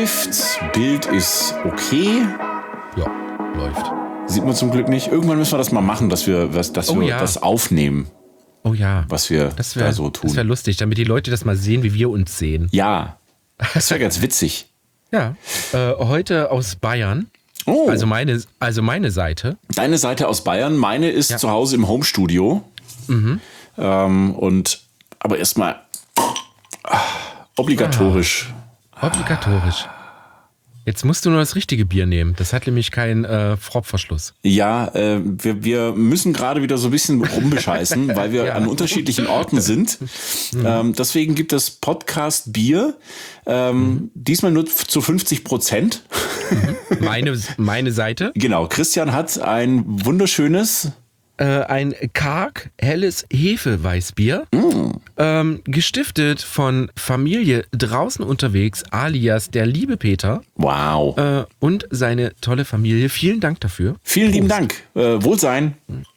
läuft. Bild ist okay. Ja, läuft. Sieht man zum Glück nicht. Irgendwann müssen wir das mal machen, dass wir das aufnehmen. Oh ja. Was wir da so tun. Das wäre lustig, damit die Leute das mal sehen, wie wir uns sehen. Ja, das wäre ganz witzig. Ja, heute aus Bayern. Oh. Also meine Seite. Deine Seite aus Bayern, meine ist zu Hause im Homestudio. Mhm. Aber erstmal obligatorisch. Obligatorisch. Jetzt musst du nur das richtige Bier nehmen. Das hat nämlich keinen Fropfverschluss. Ja, wir müssen gerade wieder so ein bisschen rumbescheißen, weil wir an unterschiedlichen Orten sind. Deswegen gibt es Podcast Bier. Diesmal nur zu 50%. Meine Seite. Genau, Christian hat ein wunderschönes... ein karg, helles Hefeweißbier, gestiftet von Familie draußen unterwegs, alias der liebe Peter. Wow. Und seine tolle Familie. Vielen Dank dafür. Vielen lieben Dank. Wohlsein.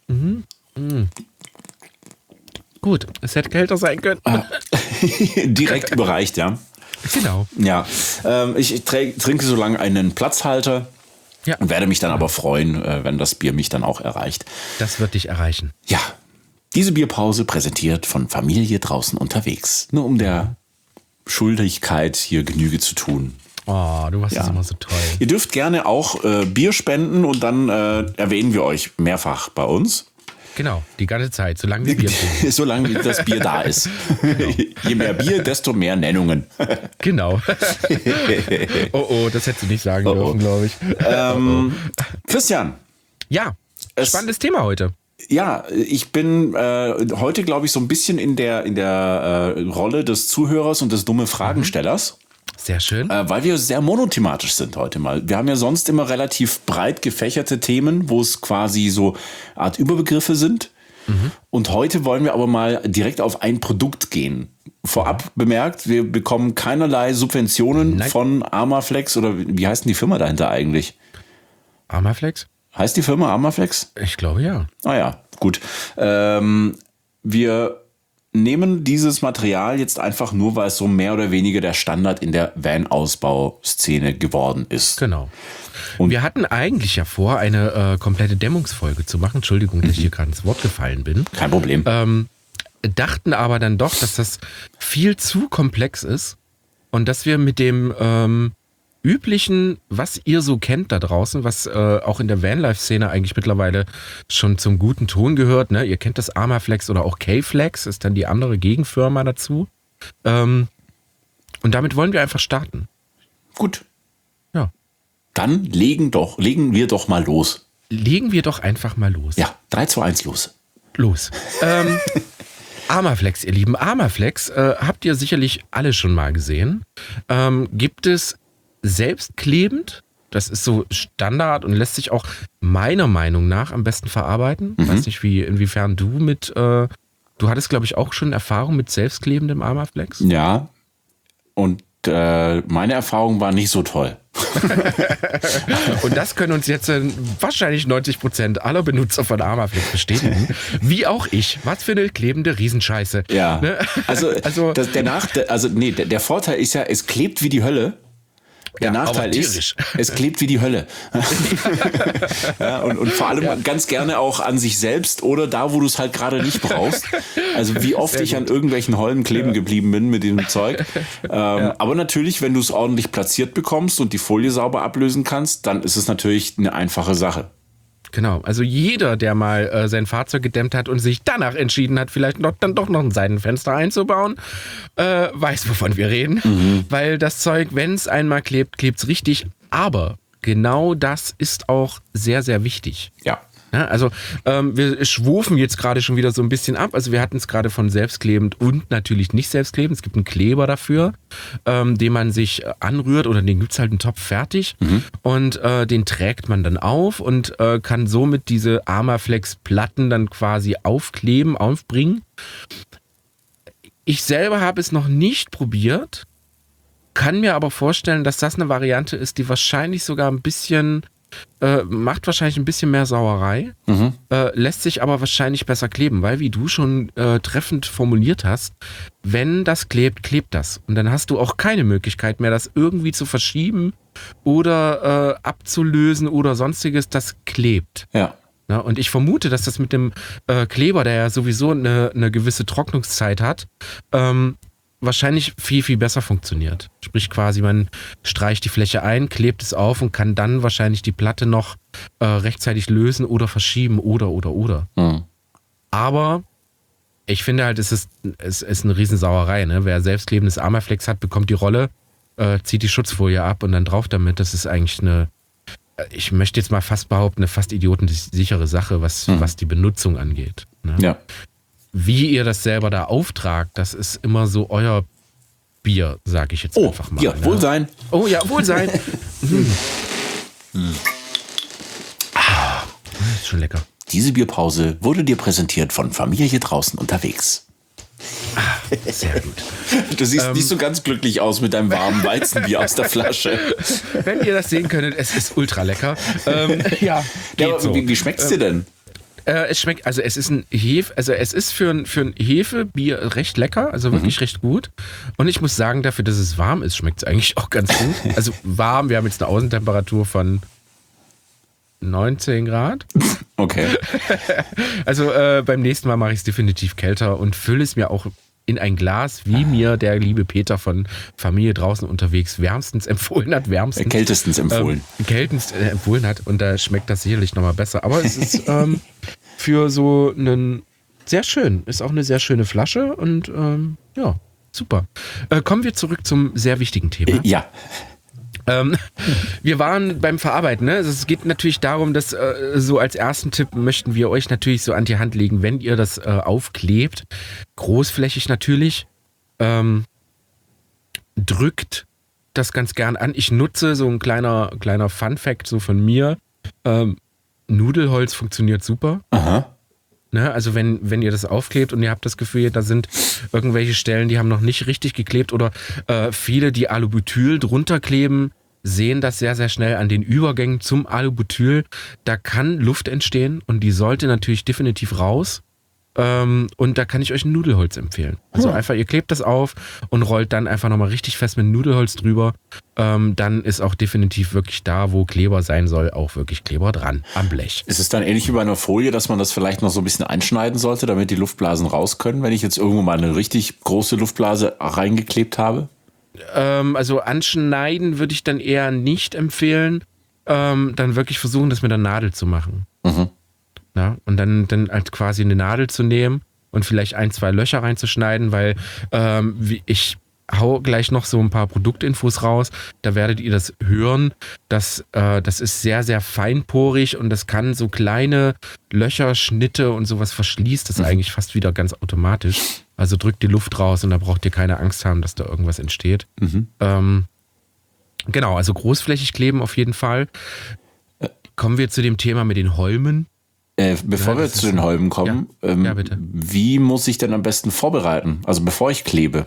Gut, es hätte kälter sein können. Direkt überreicht, ja. Genau. Ja, ich trinke so lange einen Platzhalter. Ja. Und werde mich dann aber freuen, wenn das Bier mich dann auch erreicht. Das wird dich erreichen. Ja, diese Bierpause präsentiert von Familie draußen unterwegs. Nur um der Schuldigkeit hier Genüge zu tun. Oh, du warst immer so toll. Ihr dürft gerne auch Bier spenden und dann erwähnen wir euch mehrfach bei uns. Genau, die ganze Zeit, solange wir Bier trinken. Solange das Bier da ist. Genau. Je mehr Bier, desto mehr Nennungen. Genau. Oh, das hättest du nicht sagen dürfen, glaube ich. Christian. Ja, spannendes Thema heute. Ja, ich bin heute, glaube ich, so ein bisschen in der Rolle des Zuhörers und des dumme Fragenstellers. Sehr schön. Weil wir sehr monothematisch sind heute mal. Wir haben ja sonst immer relativ breit gefächerte Themen, wo es quasi so Art Überbegriffe sind. Und heute wollen wir aber mal direkt auf ein Produkt gehen. Vorab bemerkt, wir bekommen keinerlei Subventionen von Armaflex oder wie heißt denn die Firma dahinter eigentlich? Armaflex? Heißt die Firma Armaflex? Ich glaube ja. Ah ja, gut. Wir nehmen dieses Material jetzt einfach nur, weil es so mehr oder weniger der Standard in der Van-Ausbauszene geworden ist. Genau. Und wir hatten eigentlich ja vor, eine komplette Dämmungsfolge zu machen. Entschuldigung, dass ich hier gerade ins Wort gefallen bin. Kein Problem. Dachten aber dann doch, dass das viel zu komplex ist und dass wir mit dem üblichen, was ihr so kennt da draußen, was auch in der Vanlife-Szene eigentlich mittlerweile schon zum guten Ton gehört, ne? Ihr kennt das Armaflex oder auch K-Flex, ist dann die andere Gegenfirma dazu. Und damit wollen wir einfach starten. Gut. Ja. Dann legen wir doch mal los. Legen wir doch einfach mal los. Ja, 3, 2, 1, los. Los. Armaflex, ihr Lieben. Armaflex habt ihr sicherlich alle schon mal gesehen. Gibt es selbstklebend. Das ist so Standard und lässt sich auch meiner Meinung nach am besten verarbeiten. Weiß nicht, inwiefern du du hattest, glaube ich, auch schon Erfahrung mit selbstklebendem Armaflex? Ja, und meine Erfahrung war nicht so toll. Und das können uns jetzt wahrscheinlich 90% aller Benutzer von Armaflex bestätigen. Wie auch ich. Was für eine klebende Riesenscheiße. Ja, ne? Der Vorteil ist ja, es klebt wie die Hölle. Der Nachteil ist, es klebt wie die Hölle. Ja, und vor allem ganz gerne auch an sich selbst oder da, wo du es halt gerade nicht brauchst. Also wie oft ich an irgendwelchen Holmen kleben geblieben bin mit dem Zeug. Aber natürlich, wenn du es ordentlich platziert bekommst und die Folie sauber ablösen kannst, dann ist es natürlich eine einfache Sache. Genau, also jeder, der mal sein Fahrzeug gedämmt hat und sich danach entschieden hat, vielleicht dann doch noch ein Seitenfenster einzubauen, weiß, wovon wir reden. Weil das Zeug, wenn es einmal klebt, klebt es richtig. Aber genau das ist auch sehr, sehr wichtig. Ja. Ja, also wir schwufen jetzt gerade schon wieder so ein bisschen ab. Also wir hatten es gerade von selbstklebend und natürlich nicht selbstklebend. Es gibt einen Kleber dafür, den man sich anrührt oder den gibt es halt einen Topf fertig und den trägt man dann auf und kann somit diese Armaflex-Platten dann quasi aufbringen. Ich selber habe es noch nicht probiert, kann mir aber vorstellen, dass das eine Variante ist, die wahrscheinlich sogar ein bisschen macht wahrscheinlich ein bisschen mehr Sauerei, lässt sich aber wahrscheinlich besser kleben, weil, wie du schon treffend formuliert hast, wenn das klebt, klebt das. Und dann hast du auch keine Möglichkeit mehr, das irgendwie zu verschieben oder abzulösen oder sonstiges. Das klebt. Ja. Ja, und ich vermute, dass das mit dem Kleber, der ja sowieso eine gewisse Trocknungszeit hat, wahrscheinlich viel, viel besser funktioniert. Sprich quasi, man streicht die Fläche ein, klebt es auf und kann dann wahrscheinlich die Platte noch rechtzeitig lösen oder verschieben oder. Mhm. Aber ich finde halt, es ist eine Riesensauerei. Ne? Wer selbstklebendes Armaflex hat, bekommt die Rolle, zieht die Schutzfolie ab und dann drauf damit. Das ist eigentlich ich möchte jetzt mal fast behaupten, eine fast idiotensichere Sache, was die Benutzung angeht. Ne? Ja. Wie ihr das selber da auftragt, das ist immer so euer Bier, sage ich jetzt einfach mal. Ja, ne? Wohlsein. Oh ja, Wohlsein. Ist schon lecker. Diese Bierpause wurde dir präsentiert von Familie draußen unterwegs. Sehr gut. Du siehst nicht so ganz glücklich aus mit deinem warmen Weizenbier aus der Flasche. Wenn ihr das sehen könntet, es ist ultra lecker. Ja, aber so. Wie schmeckt es dir denn? Es schmeckt, also es ist es ist für ein Hefebier recht lecker, also wirklich recht gut. Und ich muss sagen, dafür, dass es warm ist, schmeckt es eigentlich auch ganz gut. Also warm, wir haben jetzt eine Außentemperatur von 19 Grad. Okay. Also beim nächsten Mal mache ich es definitiv kälter und fülle es mir auch in ein Glas, wie mir der liebe Peter von Familie draußen unterwegs wärmstens empfohlen hat. Kältestens empfohlen. Empfohlen hat und da schmeckt das sicherlich nochmal besser. Aber es ist für so einen sehr schön, ist auch eine sehr schöne Flasche und ja, super. Kommen wir zurück zum sehr wichtigen Thema. Ja. Wir waren beim Verarbeiten. Ne? Also es geht natürlich darum, dass so als ersten Tipp möchten wir euch natürlich so an die Hand legen, wenn ihr das aufklebt, großflächig natürlich, drückt das ganz gern an. Ich nutze so ein kleiner Fun-Fact so von mir. Nudelholz funktioniert super. Aha. Ne, also wenn ihr das aufklebt und ihr habt das Gefühl, da sind irgendwelche Stellen, die haben noch nicht richtig geklebt oder viele, die Alubutyl drunter kleben, sehen das sehr, sehr schnell an den Übergängen zum Alubutyl. Da kann Luft entstehen und die sollte natürlich definitiv raus. Und da kann ich euch ein Nudelholz empfehlen. Also einfach, ihr klebt das auf und rollt dann einfach nochmal richtig fest mit Nudelholz drüber. Dann ist auch definitiv wirklich da, wo Kleber sein soll, auch wirklich Kleber dran am Blech. Ist es dann ähnlich wie bei einer Folie, dass man das vielleicht noch so ein bisschen einschneiden sollte, damit die Luftblasen raus können, wenn ich jetzt irgendwo mal eine richtig große Luftblase reingeklebt habe? Also anschneiden würde ich dann eher nicht empfehlen. Dann wirklich versuchen, das mit der Nadel zu machen. Mhm. Ja, und dann halt quasi eine Nadel zu nehmen und vielleicht 1, 2 Löcher reinzuschneiden, weil ich hau gleich noch so ein paar Produktinfos raus, da werdet ihr das hören, das ist sehr, sehr feinporig und das kann so kleine Löcher, Schnitte und sowas verschließt das eigentlich fast wieder ganz automatisch. Also drückt die Luft raus und da braucht ihr keine Angst haben, dass da irgendwas entsteht. Genau, also großflächig kleben auf jeden Fall. Kommen wir zu dem Thema mit den Holmen. Bevor wir zu den Holmen kommen, ja, bitte. Wie muss ich denn am besten vorbereiten? Also bevor ich klebe?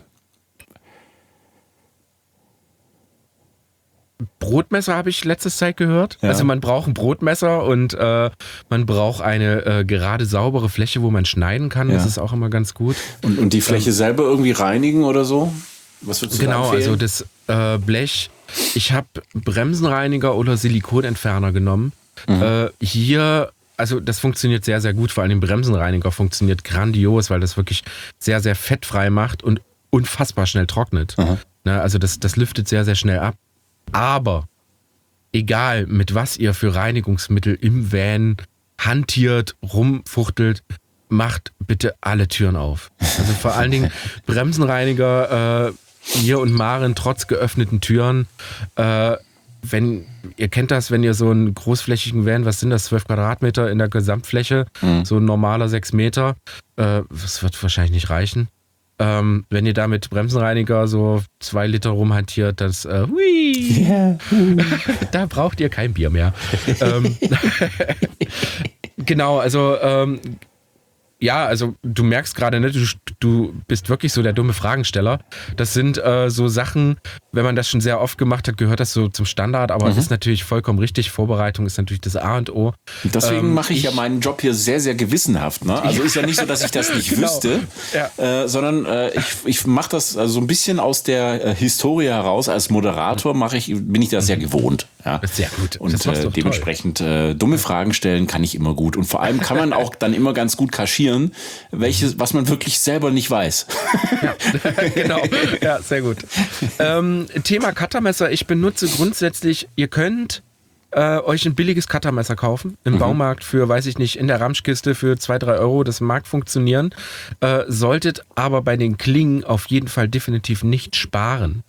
Brotmesser habe ich letzte Zeit gehört. Ja. Also man braucht ein Brotmesser und man braucht eine gerade saubere Fläche, wo man schneiden kann. Ja. Das ist auch immer ganz gut. Und die Fläche selber irgendwie reinigen oder so? Was würdest du da empfehlen? Also das Blech. Ich habe Bremsenreiniger oder Silikonentferner genommen. Hier, also das funktioniert sehr, sehr gut. Vor allem Bremsenreiniger funktioniert grandios, weil das wirklich sehr, sehr fettfrei macht und unfassbar schnell trocknet. Na, also das lüftet sehr, sehr schnell ab. Aber egal, mit was ihr für Reinigungsmittel im Van hantiert, rumfuchtelt, macht bitte alle Türen auf. Also vor allen Dingen Bremsenreiniger, hier und Maren trotz geöffneten Türen. Wenn ihr kennt das, wenn ihr so einen großflächigen Van, was sind das, 12 Quadratmeter in der Gesamtfläche, so ein normaler 6 Meter, das wird wahrscheinlich nicht reichen. Wenn ihr da mit Bremsenreiniger so 2 Liter rumhantiert, das da braucht ihr kein Bier mehr. Genau, also Ja, also du merkst gerade, ne, du bist wirklich so der dumme Fragensteller. Das sind so Sachen, wenn man das schon sehr oft gemacht hat, gehört das so zum Standard, aber es ist natürlich vollkommen richtig. Vorbereitung ist natürlich das A und O. Deswegen mache ich ja meinen Job hier sehr, sehr gewissenhaft. Ne? Also ist ja nicht so, dass ich das nicht wüsste, sondern ich mache das also so ein bisschen aus der Historie heraus. Als Moderator bin ich das ja gewohnt. Ja? Sehr gut. Und dementsprechend dumme Fragen stellen kann ich immer gut. Und vor allem kann man auch dann immer ganz gut kaschieren, was man wirklich selber nicht weiß. Ja, genau. Ja, sehr gut. Thema Cuttermesser. Ich benutze grundsätzlich, ihr könnt euch ein billiges Cuttermesser kaufen im Baumarkt für, weiß ich nicht, in der Ramschkiste für 2-3 Euro. Das mag funktionieren. Solltet aber bei den Klingen auf jeden Fall definitiv nicht sparen.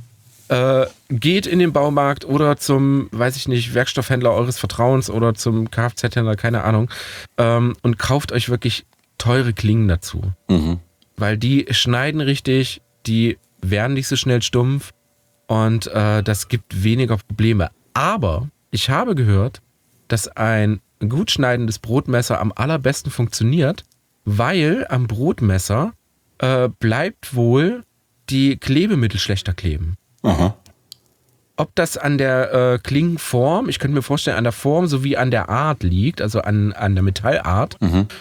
Geht in den Baumarkt oder zum, weiß ich nicht, Werkstoffhändler eures Vertrauens oder zum Kfz-Händler, keine Ahnung, und kauft euch wirklich teure Klingen dazu. Weil die schneiden richtig, die werden nicht so schnell stumpf und das gibt weniger Probleme. Aber ich habe gehört, dass ein gut schneidendes Brotmesser am allerbesten funktioniert, weil am Brotmesser bleibt wohl die Klebemittel schlechter kleben. Aha. Ob das an der Klingenform, ich könnte mir vorstellen, an der Form sowie an der Art liegt, also an der Metallart,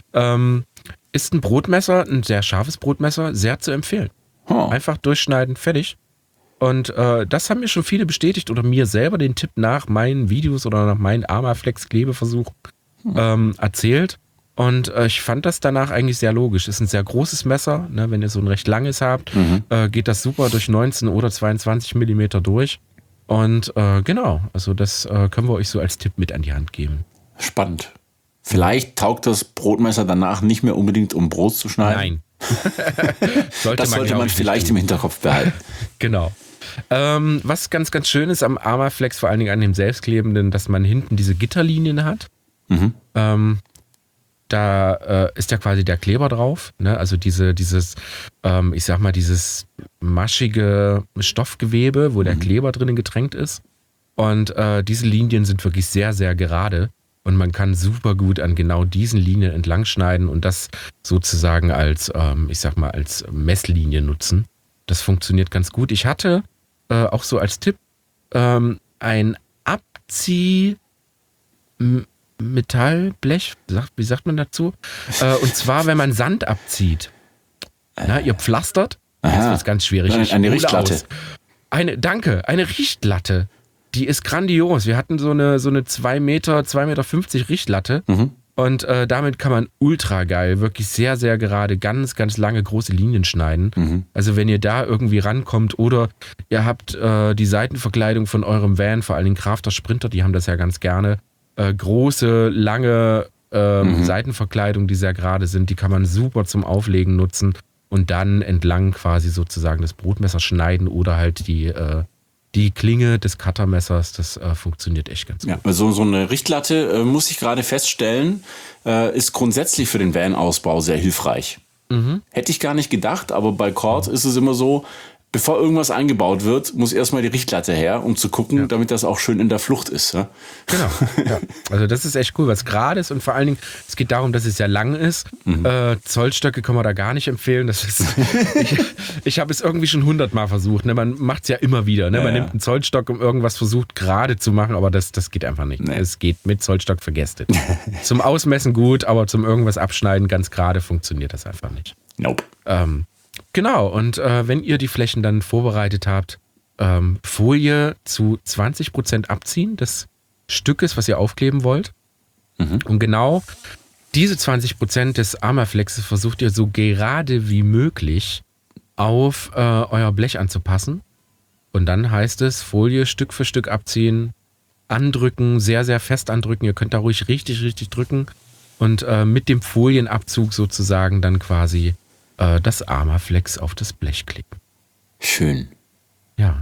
ist ein Brotmesser, ein sehr scharfes Brotmesser, sehr zu empfehlen. Einfach durchschneiden, fertig. Und das haben mir schon viele bestätigt oder mir selber den Tipp nach meinen Videos oder nach meinen Armaflex-Klebeversuch erzählt. Und ich fand das danach eigentlich sehr logisch. Ist ein sehr großes Messer, ne? Wenn ihr so ein recht langes habt, geht das super durch 19 oder 22 Millimeter durch. Und genau, also das können wir euch so als Tipp mit an die Hand geben. Spannend. Vielleicht taugt das Brotmesser danach nicht mehr unbedingt, um Brot zu schneiden. Nein. Das sollte man vielleicht im Hinterkopf behalten. Genau. Was ganz, ganz schön ist am Armaflex, vor allen Dingen an dem Selbstklebenden, dass man hinten diese Gitterlinien hat. Da ist ja quasi der Kleber drauf, ne? Also dieses, ich sag mal, dieses maschige Stoffgewebe, wo der Kleber drinnen getränkt ist. Und diese Linien sind wirklich sehr, sehr gerade. Und man kann super gut an genau diesen Linien entlang schneiden und das sozusagen als, ich sag mal, als Messlinie nutzen. Das funktioniert ganz gut. Ich hatte auch so als Tipp ein Metallblech, wie sagt man dazu? Und zwar, wenn man Sand abzieht. Na, ihr pflastert. Das ist ganz schwierig. Eine Richtlatte. Eine Richtlatte. Die ist grandios. Wir hatten so eine 2,50 Meter Richtlatte. Und damit kann man ultra geil, wirklich sehr, sehr gerade, ganz, ganz lange große Linien schneiden. Also wenn ihr da irgendwie rankommt oder ihr habt die Seitenverkleidung von eurem Van, vor allem Crafter Sprinter, die haben das ja ganz gerne. Große, lange Seitenverkleidung, die sehr gerade sind, die kann man super zum Auflegen nutzen und dann entlang quasi sozusagen das Brotmesser schneiden oder halt die Klinge des Cuttermessers. Das funktioniert echt ganz gut. Ja, also so eine Richtlatte, muss ich gerade feststellen, ist grundsätzlich für den Van-Ausbau sehr hilfreich. Hätte ich gar nicht gedacht, aber bei Cord ist es immer so, bevor irgendwas eingebaut wird, muss erstmal die Richtlatte her, um zu gucken, damit das auch schön in der Flucht ist. Ja? Genau. Ja. Also das ist echt cool, was gerade ist und vor allen Dingen, es geht darum, dass es sehr lang ist. Zollstöcke kann man da gar nicht empfehlen. Das ist, ich habe es irgendwie schon 100-mal versucht. Ne? Man macht es ja immer wieder. Ne? Man nimmt einen Zollstock, um irgendwas versucht gerade zu machen, aber das geht einfach nicht. Nee. Es geht mit Zollstock, vergesst es. Zum Ausmessen gut, aber zum irgendwas abschneiden ganz gerade funktioniert das einfach nicht. Nope. Genau, und wenn ihr die Flächen dann vorbereitet habt, Folie zu 20% abziehen des Stückes, was ihr aufkleben wollt. Und genau diese 20% des Armaflexes versucht ihr so gerade wie möglich auf euer Blech anzupassen. Und dann heißt es, Folie Stück für Stück abziehen, andrücken, sehr, sehr fest andrücken. Ihr könnt da ruhig richtig, richtig drücken und mit dem Folienabzug sozusagen dann quasi das Armaflex auf das Blech klicken. Schön. Ja.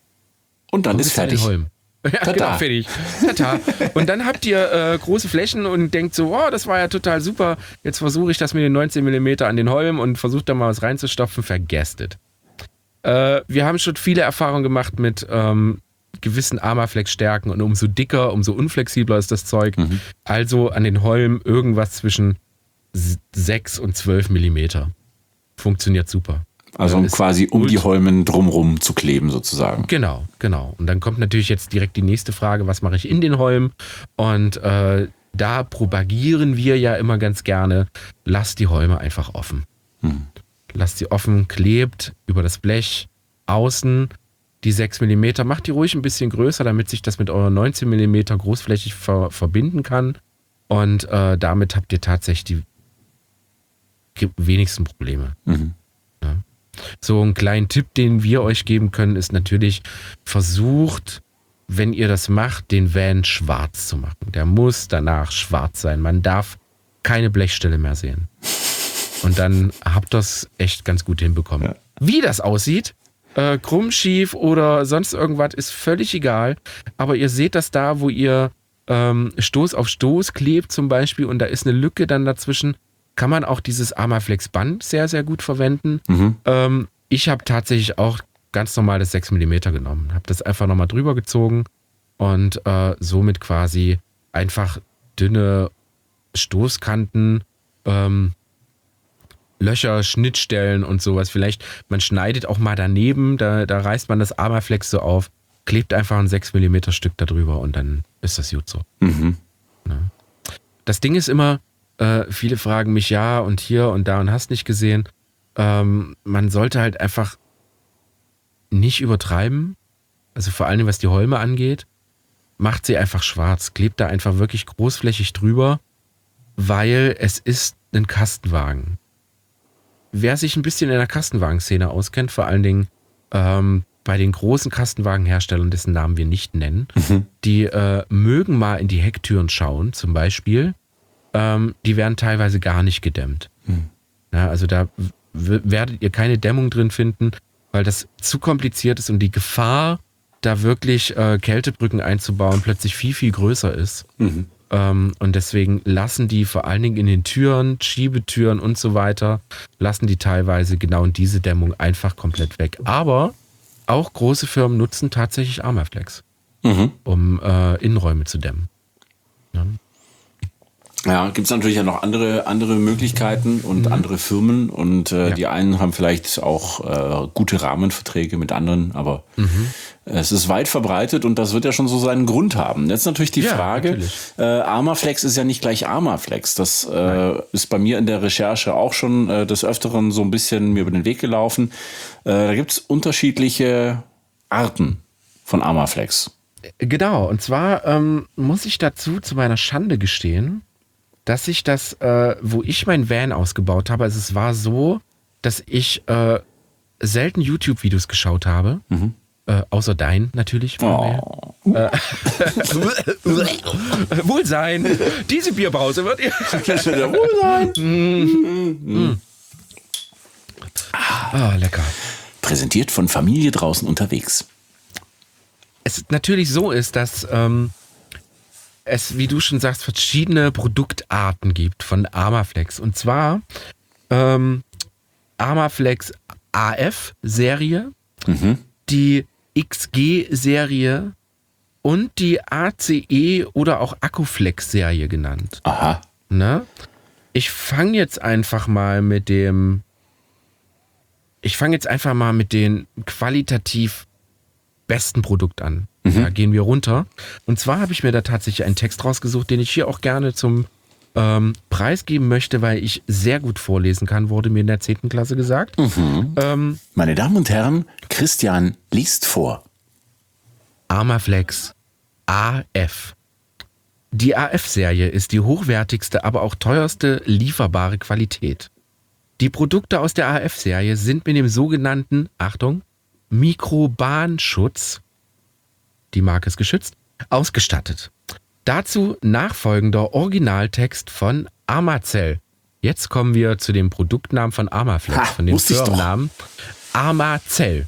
Und dann ist fertig. Ja, genau, fertig. Tata. Und dann habt ihr große Flächen und denkt so, oh, das war ja total super. Jetzt versuche ich das mit den 19 mm an den Holm und versuche da mal was reinzustopfen. Vergesst es. Wir haben schon viele Erfahrungen gemacht mit gewissen Armaflex-Stärken und umso dicker, umso unflexibler ist das Zeug. Also an den Holm irgendwas zwischen 6 und 12 Millimeter. Funktioniert super. Also quasi um die Holmen drumrum zu kleben sozusagen. Genau. Und dann kommt natürlich jetzt direkt die nächste Frage, was mache ich in den Holmen? Und da propagieren wir ja immer ganz gerne, lasst die Holme einfach offen. Lasst sie offen, klebt über das Blech außen die 6 mm. Macht die ruhig ein bisschen größer, damit sich das mit euren 19 mm großflächig verbinden kann. Und damit habt ihr tatsächlich die wenigsten Probleme. Ja. So einen kleinen Tipp, den wir euch geben können, ist natürlich, versucht, wenn ihr das macht, den Van schwarz zu machen. Der muss danach schwarz sein. Man darf keine Blechstelle mehr sehen. Und dann habt ihr es echt ganz gut hinbekommen. Ja. Wie das aussieht, krumm, schief oder sonst irgendwas, ist völlig egal. Aber ihr seht das da, wo ihr Stoß auf Stoß klebt zum Beispiel und da ist eine Lücke dann dazwischen, kann man auch dieses Armaflex Band sehr, sehr gut verwenden. Ich habe tatsächlich auch ganz normal das 6 mm genommen. Habe das einfach nochmal drüber gezogen und somit quasi einfach dünne Stoßkanten, Löcher, Schnittstellen und sowas. Vielleicht, man schneidet auch mal daneben, da reißt man das Armaflex so auf, klebt einfach ein 6 mm Stück da drüber und dann ist das gut so. Ja. Das Ding ist immer, viele fragen mich, ja und hier und da und hast nicht gesehen. Man sollte halt einfach nicht übertreiben, also vor allem was die Holme angeht, macht sie einfach schwarz, klebt da einfach wirklich großflächig drüber, weil es ist ein Kastenwagen. Wer sich ein bisschen in der Kastenwagenszene auskennt, vor allen Dingen bei den großen Kastenwagenherstellern, dessen Namen wir nicht nennen, die mögen mal in die Hecktüren schauen, zum Beispiel, die werden teilweise gar nicht gedämmt. Ja, also da werdet ihr keine Dämmung drin finden, weil das zu kompliziert ist und die Gefahr, da wirklich Kältebrücken einzubauen, plötzlich viel, viel größer ist. Und deswegen lassen die vor allen Dingen in den Türen, Schiebetüren und so weiter, lassen die teilweise genau diese Dämmung einfach komplett weg. Aber auch große Firmen nutzen tatsächlich Armaflex, um Innenräume zu dämmen. Ja. Ja, gibt es natürlich ja noch andere Möglichkeiten und andere Firmen und die einen haben vielleicht auch gute Rahmenverträge mit anderen, aber es ist weit verbreitet und das wird ja schon so seinen Grund haben. Jetzt natürlich die Frage, Armaflex ist ja nicht gleich Armaflex. Das ist bei mir in der Recherche auch schon des Öfteren so ein bisschen mir über den Weg gelaufen. Da gibt es unterschiedliche Arten von Armaflex. Genau, und zwar muss ich dazu zu meiner Schande gestehen, dass ich das, wo ich mein Van ausgebaut habe, also es war so, dass ich selten YouTube-Videos geschaut habe, außer dein natürlich. Wohlsein, diese Bierbrause wird ihr... Wohlsein. Lecker. Präsentiert von Familie draußen unterwegs. Es natürlich so ist, dass... es, wie du schon sagst, verschiedene Produktarten gibt von Armaflex. Und zwar Armaflex AF-Serie, die XG-Serie und die ACE oder auch Akkuflex-Serie genannt. Aha. Ne? Ich fange jetzt einfach mal mit den qualitativ besten Produkt an. Da gehen wir runter. Und zwar habe ich mir da tatsächlich einen Text rausgesucht, den ich hier auch gerne zum Preis geben möchte, weil ich sehr gut vorlesen kann, wurde mir in der 10. Klasse gesagt. Meine Damen und Herren, Christian liest vor. Armaflex AF. Die AF-Serie ist die hochwertigste, aber auch teuerste lieferbare Qualität. Die Produkte aus der AF-Serie sind mit dem sogenannten, Achtung, Mikrobanschutz, die Marke ist geschützt, ausgestattet. Dazu nachfolgender Originaltext von Armacell. Jetzt kommen wir zu dem Produktnamen von Armaflex, von dem Firmennamen Armacell.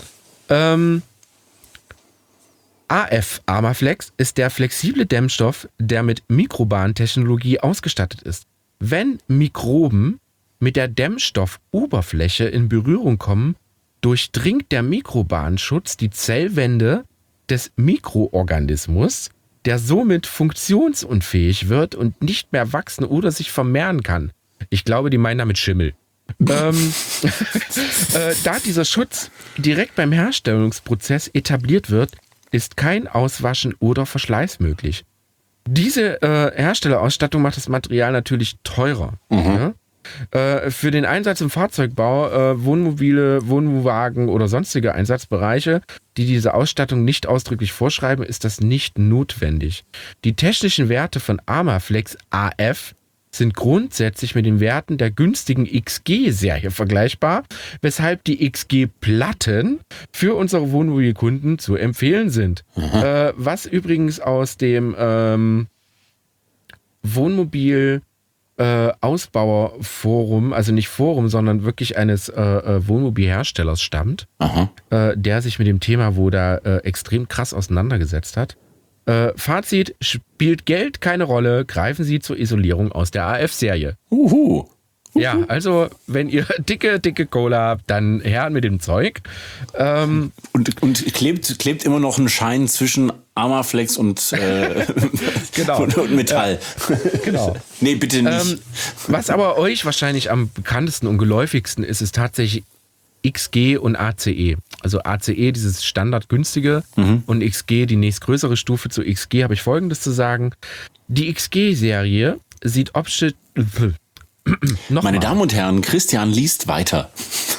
AF Armaflex ist der flexible Dämmstoff, der mit Mikrobahntechnologie ausgestattet ist. Wenn Mikroben mit der Dämmstoffoberfläche in Berührung kommen, durchdringt der Mikrobahnschutz die Zellwände des Mikroorganismus, der somit funktionsunfähig wird und nicht mehr wachsen oder sich vermehren kann. Ich glaube, die meinen damit Schimmel. Da dieser Schutz direkt beim Herstellungsprozess etabliert wird, ist kein Auswaschen oder Verschleiß möglich. Diese Herstellerausstattung macht das Material natürlich teurer. Ja? Für den Einsatz im Fahrzeugbau, Wohnmobile, Wohnwagen oder sonstige Einsatzbereiche, die diese Ausstattung nicht ausdrücklich vorschreiben, ist das nicht notwendig. Die technischen Werte von Armaflex AF sind grundsätzlich mit den Werten der günstigen XG-Serie vergleichbar, weshalb die XG-Platten für unsere Wohnmobilkunden zu empfehlen sind. Was übrigens aus dem Wohnmobil Ausbauerforum, also nicht Forum, sondern wirklich eines Wohnmobilherstellers stammt, der sich mit dem Thema wohl da extrem krass auseinandergesetzt hat. Fazit, spielt Geld keine Rolle, greifen Sie zur Isolierung aus der AF-Serie. Ja, also wenn ihr dicke Cola habt, dann her mit dem Zeug. Und klebt immer noch ein Schein zwischen Armaflex und, genau. und Metall. Genau. Nee, bitte nicht. Was aber euch wahrscheinlich am bekanntesten und geläufigsten ist, ist tatsächlich XG und ACE. Also ACE, dieses standardgünstige, und XG, die nächstgrößere Stufe zu XG, habe ich Folgendes zu sagen. Die XG-Serie sieht optisch... Meine Damen und Herren, Christian liest weiter.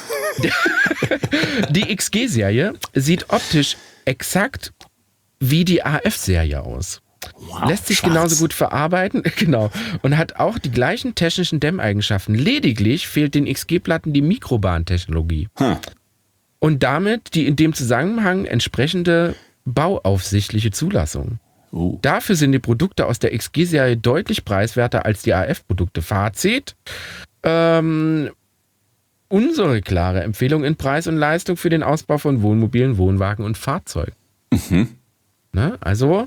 Die XG-Serie sieht optisch exakt wie die AF-Serie aus. Wow, lässt sich genauso gut verarbeiten, genau, und hat auch die gleichen technischen Dämmeigenschaften. Lediglich fehlt den XG-Platten die Mikrobahn-Technologie. Und damit die in dem Zusammenhang entsprechende bauaufsichtliche Zulassung. Dafür sind die Produkte aus der XG-Serie deutlich preiswerter als die AF-Produkte. Fazit: unsere klare Empfehlung in Preis und Leistung für den Ausbau von Wohnmobilen, Wohnwagen und Fahrzeugen. Ne? Also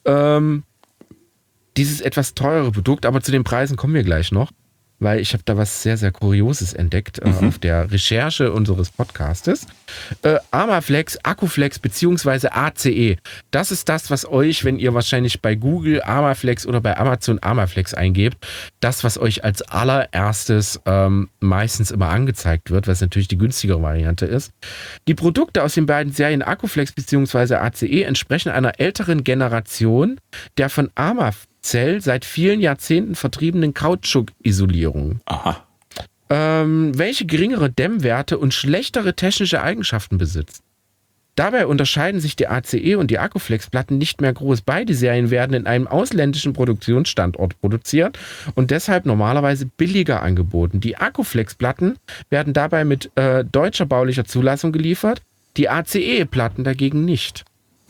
dieses etwas teurere Produkt, aber zu den Preisen kommen wir gleich noch, weil ich habe da was sehr, sehr Kurioses entdeckt auf der Recherche unseres Podcastes. Armaflex, Akkuflex bzw. ACE. Das ist das, was euch, wenn ihr wahrscheinlich bei Google Armaflex oder bei Amazon Armaflex eingebt, das, was euch als allererstes meistens immer angezeigt wird, was natürlich die günstigere Variante ist. Die Produkte aus den beiden Serien Akkuflex bzw. ACE entsprechen einer älteren Generation der von Armaflex seit vielen Jahrzehnten vertriebenen Kautschuk-Isolierung. Welche geringere Dämmwerte und schlechtere technische Eigenschaften besitzt. Dabei unterscheiden sich die ACE und die Akkuflex-Platten nicht mehr groß. Beide Serien werden in einem ausländischen Produktionsstandort produziert und deshalb normalerweise billiger angeboten. Die Akkuflex-Platten werden dabei mit deutscher baulicher Zulassung geliefert, die ACE-Platten dagegen nicht.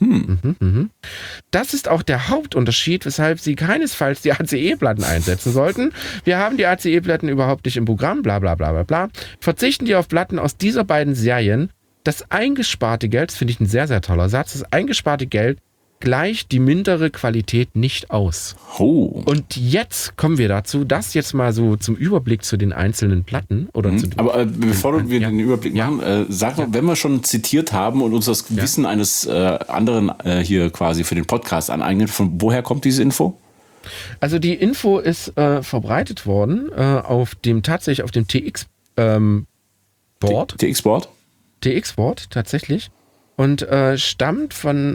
Das ist auch der Hauptunterschied, weshalb Sie keinesfalls die ACE-Platten einsetzen sollten. Wir haben die ACE-Platten überhaupt nicht im Programm, bla bla bla bla bla. Verzichten die auf Platten aus dieser beiden Serien. Das eingesparte Geld, das finde ich ein sehr, sehr toller Satz, das eingesparte Geld gleicht die mindere Qualität nicht aus. Und jetzt kommen wir dazu, das jetzt mal so zum Überblick zu den einzelnen Platten. Oder zu aber bevor wir den Überblick machen, sag mal, wenn wir schon zitiert haben und uns das Wissen eines anderen hier quasi für den Podcast aneignen, von woher kommt diese Info? Also die Info ist verbreitet worden tatsächlich auf dem TX-Board. TX-Board? TX-Board, tatsächlich. Und stammt von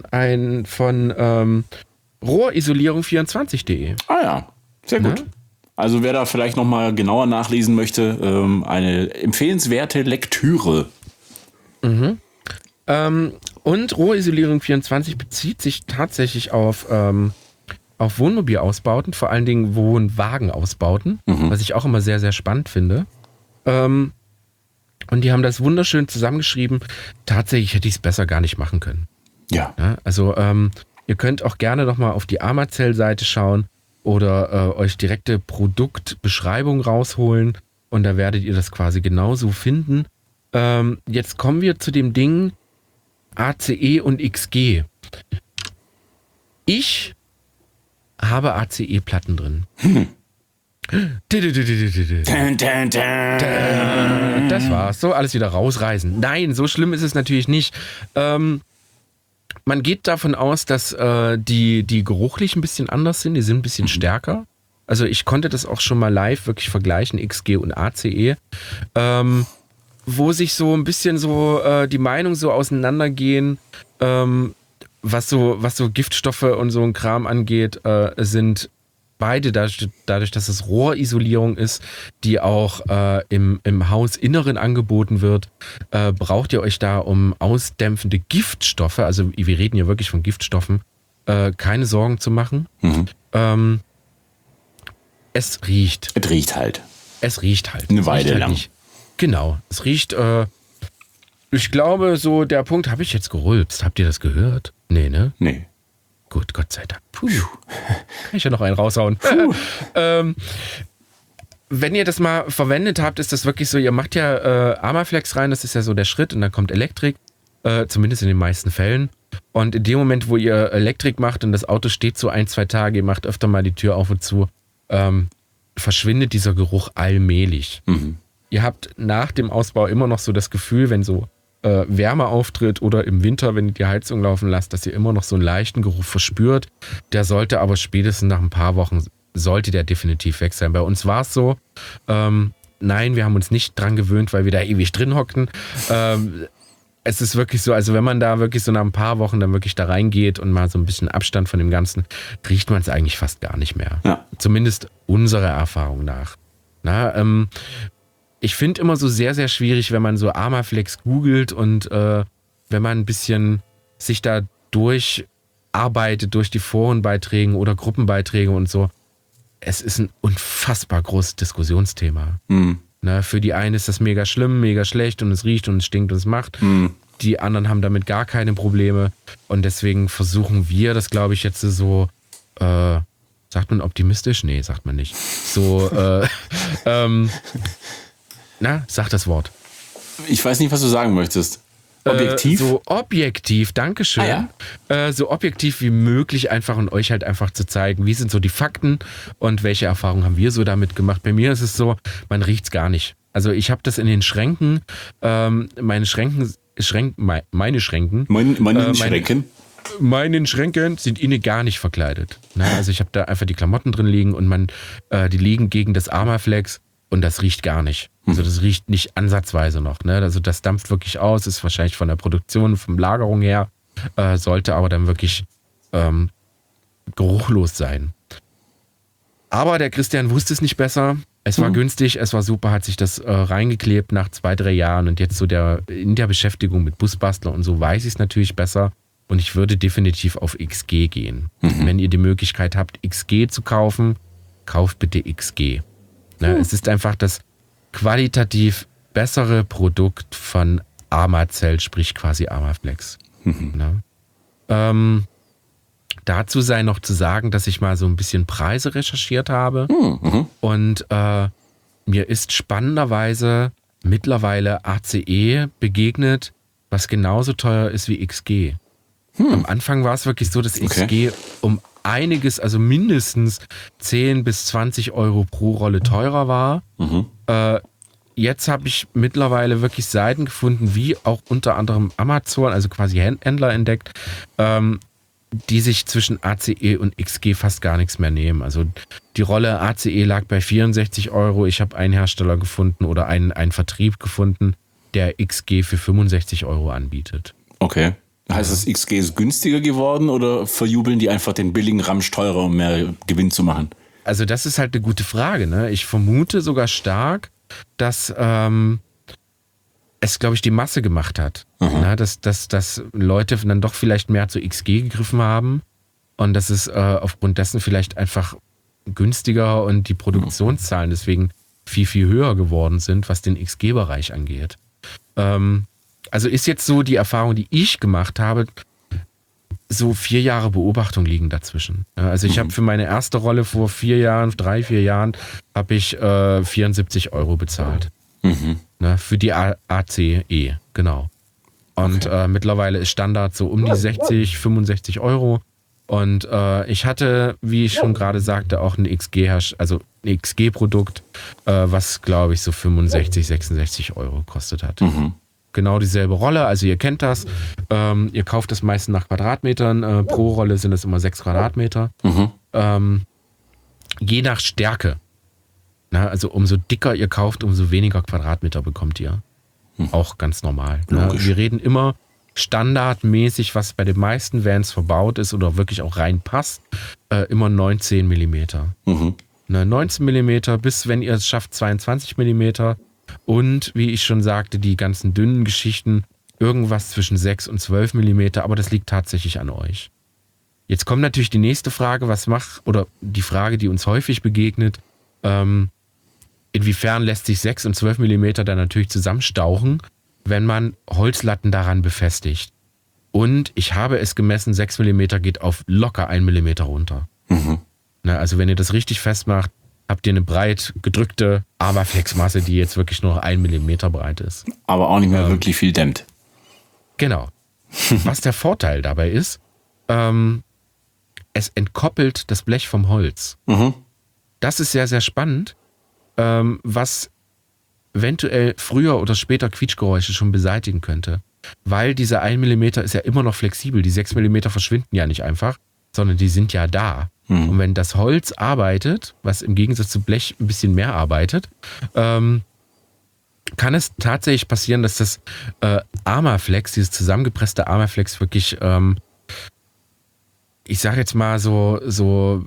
Rohrisolierung24.de. Ah ja, sehr gut. Ja? Also wer da vielleicht nochmal genauer nachlesen möchte, eine empfehlenswerte Lektüre. Und Rohrisolierung24 bezieht sich tatsächlich auf Wohnmobilausbauten, vor allen Dingen Wohnwagenausbauten, was ich auch immer sehr, sehr spannend finde. Und die haben das wunderschön zusammengeschrieben. Tatsächlich hätte ich es besser gar nicht machen können. Ja. Also ihr könnt auch gerne nochmal auf die Amazell-Seite schauen oder euch direkte Produktbeschreibung rausholen und da werdet ihr das quasi genauso finden. Jetzt kommen wir zu dem Ding ACE und XG. Ich habe ACE-Platten drin. Das war's. So, alles wieder rausreißen. Nein, so schlimm ist es natürlich nicht. Man geht davon aus, dass die geruchlich ein bisschen anders sind. Die sind ein bisschen stärker. Also ich konnte das auch schon mal live wirklich vergleichen, XG und ACE, wo sich so ein bisschen so die Meinungen so auseinandergehen, was so Giftstoffe und so ein Kram angeht, sind beide, dadurch, dass es Rohrisolierung ist, die auch im Hausinneren angeboten wird, braucht ihr euch da um ausdämpfende Giftstoffe, also wir reden hier wirklich von Giftstoffen, keine Sorgen zu machen. Es riecht. Es riecht halt. Es riecht halt. Eine Weile lang. Nicht. Genau. Es riecht, ich glaube, so der Punkt, habe ich jetzt gerülpst. Habt ihr das gehört? Nee, ne? Nee. Gut, Gott sei Dank. Puh. Kann ich ja noch einen raushauen. Wenn ihr das mal verwendet habt, ist das wirklich so, ihr macht ja Armaflex rein, das ist ja so der Schritt und dann kommt Elektrik, zumindest in den meisten Fällen. Und in dem Moment, wo ihr Elektrik macht und das Auto steht so 1-2 Tage, ihr macht öfter mal die Tür auf und zu, verschwindet dieser Geruch allmählich. Ihr habt nach dem Ausbau immer noch so das Gefühl, wenn so Wärme auftritt oder im Winter, wenn ihr die Heizung laufen lasst, dass ihr immer noch so einen leichten Geruch verspürt. Der sollte aber spätestens nach ein paar Wochen, sollte der definitiv weg sein. Bei uns war es so, nein, wir haben uns nicht dran gewöhnt, weil wir da ewig drin hockten. Es ist wirklich so, also wenn man da wirklich so nach ein paar Wochen dann wirklich da reingeht und mal so ein bisschen Abstand von dem Ganzen, riecht man es eigentlich fast gar nicht mehr. Ja. Zumindest unserer Erfahrung nach. Ich finde immer so sehr, sehr schwierig, wenn man so Armaflex googelt und wenn man ein bisschen sich da durcharbeitet durch die Forenbeiträge oder Gruppenbeiträge und so. Es ist ein unfassbar großes Diskussionsthema. Für die einen ist das mega schlimm, mega schlecht und es riecht und es stinkt und es macht. Die anderen haben damit gar keine Probleme und deswegen versuchen wir das, glaube ich, jetzt so, sagt man optimistisch? Nee, sagt man nicht. So, sag das Wort. Ich weiß nicht, was du sagen möchtest. Objektiv? So objektiv, dankeschön. So objektiv wie möglich einfach und euch halt einfach zu zeigen, wie sind so die Fakten und welche Erfahrungen haben wir so damit gemacht. Bei mir ist es so, man riecht es gar nicht. Also ich habe das in den Schränken, meine Schränken sind innen gar nicht verkleidet. Also ich habe da einfach die Klamotten drin liegen und die liegen gegen das Armaflex und das riecht gar nicht. Also das riecht nicht ansatzweise noch. Also das dampft wirklich aus, ist wahrscheinlich von der Produktion, von Lagerung her, sollte aber dann wirklich geruchlos sein. Aber der Christian wusste es nicht besser. Es war günstig, es war super, hat sich das reingeklebt nach 2-3 Jahren und jetzt so in der Beschäftigung mit Busbastler und so weiß ich es natürlich besser und ich würde definitiv auf XG gehen. Wenn ihr die Möglichkeit habt, XG zu kaufen, kauft bitte XG. Es ist einfach das qualitativ bessere Produkt von Armacell, sprich quasi Armaflex. Dazu sei noch zu sagen, dass ich mal so ein bisschen Preise recherchiert habe und mir ist spannenderweise mittlerweile ACE begegnet, was genauso teuer ist wie XG. Am Anfang war es wirklich so, dass XG um einiges, also mindestens 10 bis 20 Euro pro Rolle teurer war. Jetzt habe ich mittlerweile wirklich Seiten gefunden, wie auch unter anderem Amazon, also quasi Händler entdeckt, die sich zwischen ACE und XG fast gar nichts mehr nehmen. Also die Rolle ACE lag bei 64 Euro. Ich habe einen Hersteller gefunden oder einen Vertrieb gefunden, der XG für 65 Euro anbietet. Okay. Heißt das, XG ist günstiger geworden oder verjubeln die einfach den billigen Ramsch teurer, um mehr Gewinn zu machen? Also das ist halt eine gute Frage. Ne? Ich vermute sogar stark, dass es, glaube ich, die Masse gemacht hat. Ne? Dass Leute dann doch vielleicht mehr zu XG gegriffen haben und dass es aufgrund dessen vielleicht einfach günstiger und die Produktionszahlen deswegen viel, viel höher geworden sind, was den XG-Bereich angeht. Also ist jetzt so die Erfahrung, die ich gemacht habe, so 4 Jahre Beobachtung liegen dazwischen. Also ich habe für meine erste Rolle vor 4 Jahren, 3-4 Jahren, habe ich 74 Euro bezahlt. Für die ACE, genau. Und mittlerweile ist Standard so um die 60, 65 Euro. Und ich hatte, wie ich schon gerade sagte, auch ein XG-Produkt, was, glaube ich, so 65, 66 Euro gekostet hat. Genau dieselbe Rolle, also ihr kennt das. Ihr kauft das meistens nach Quadratmetern. Pro Rolle sind es immer 6 Quadratmeter. je nach Stärke. Na, also umso dicker ihr kauft, umso weniger Quadratmeter bekommt ihr. Auch ganz normal. Wir reden immer standardmäßig, was bei den meisten Vans verbaut ist oder wirklich auch reinpasst, immer 19 Millimeter. 19 Millimeter bis, wenn ihr es schafft, 22 Millimeter. Und wie ich schon sagte, die ganzen dünnen Geschichten, irgendwas zwischen 6 und 12 Millimeter, aber das liegt tatsächlich an euch. Jetzt kommt natürlich die nächste Frage, oder die Frage, die uns häufig begegnet, inwiefern lässt sich 6 und 12 Millimeter dann natürlich zusammenstauchen, wenn man Holzlatten daran befestigt. Und ich habe es gemessen, 6 Millimeter geht auf locker 1 Millimeter runter. Also wenn ihr das richtig festmacht, habt ihr eine breit gedrückte Armaflex-Masse, die jetzt wirklich nur 1 Millimeter breit ist. Aber auch nicht mehr wirklich viel dämmt. Genau. Was der Vorteil dabei ist, es entkoppelt das Blech vom Holz. Das ist sehr, sehr spannend, was eventuell früher oder später Quietschgeräusche schon beseitigen könnte. Weil dieser 1 Millimeter ist ja immer noch flexibel. Die 6 Millimeter verschwinden ja nicht einfach, sondern die sind ja da. Und wenn das Holz arbeitet, was im Gegensatz zu Blech ein bisschen mehr arbeitet, kann es tatsächlich passieren, dass das Armaflex, dieses zusammengepresste Armaflex wirklich, ich sage jetzt mal so,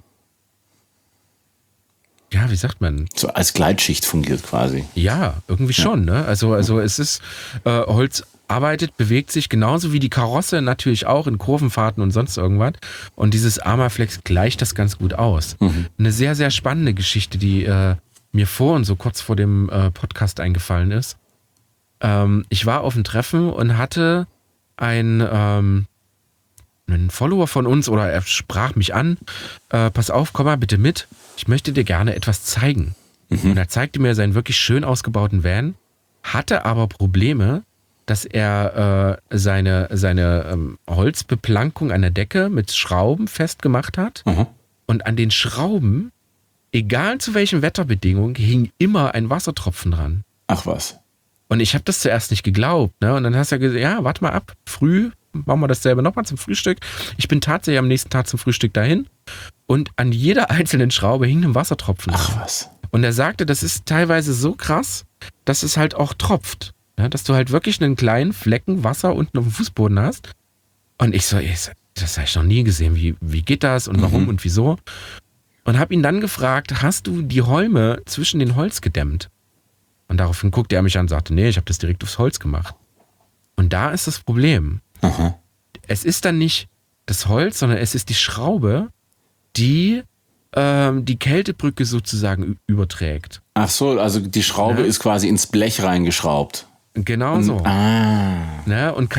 ja, wie sagt man? So als Gleitschicht fungiert quasi. Ja, irgendwie schon. Ne? Also es ist, Holz arbeitet, bewegt sich genauso wie die Karosse natürlich auch in Kurvenfahrten und sonst irgendwas. Und dieses Armaflex gleicht das ganz gut aus. Eine sehr, sehr spannende Geschichte, die mir so kurz vor dem Podcast eingefallen ist. Ich war auf einem Treffen und hatte einen Follower von uns, oder er sprach mich an, pass auf, komm mal bitte mit, ich möchte dir gerne etwas zeigen. Und er zeigte mir seinen wirklich schön ausgebauten Van, hatte aber Probleme, dass er seine Holzbeplankung an der Decke mit Schrauben festgemacht hat. Und an den Schrauben, egal zu welchen Wetterbedingungen, hing immer ein Wassertropfen dran. Ach was. Und ich habe das zuerst nicht geglaubt. Ne? Und dann hast du ja gesagt, ja, warte mal ab, früh machen wir dasselbe nochmal zum Frühstück. Ich bin tatsächlich am nächsten Tag zum Frühstück dahin und an jeder einzelnen Schraube hing ein Wassertropfen. Ach was. Und er sagte, das ist teilweise so krass, dass es halt auch tropft. Ja, dass du halt wirklich einen kleinen Flecken Wasser unten auf dem Fußboden hast. Und ich so, das habe ich noch nie gesehen. Wie geht das und warum und wieso? Und habe ihn dann gefragt, hast du die Holme zwischen den Holz gedämmt? Und daraufhin guckte er mich an und sagte, nee, ich habe das direkt aufs Holz gemacht. Und da ist das Problem. Es ist dann nicht das Holz, sondern es ist die Schraube, die die Kältebrücke sozusagen überträgt. Ach so, also die Schraube ist quasi ins Blech reingeschraubt. Genau so. Ne? Und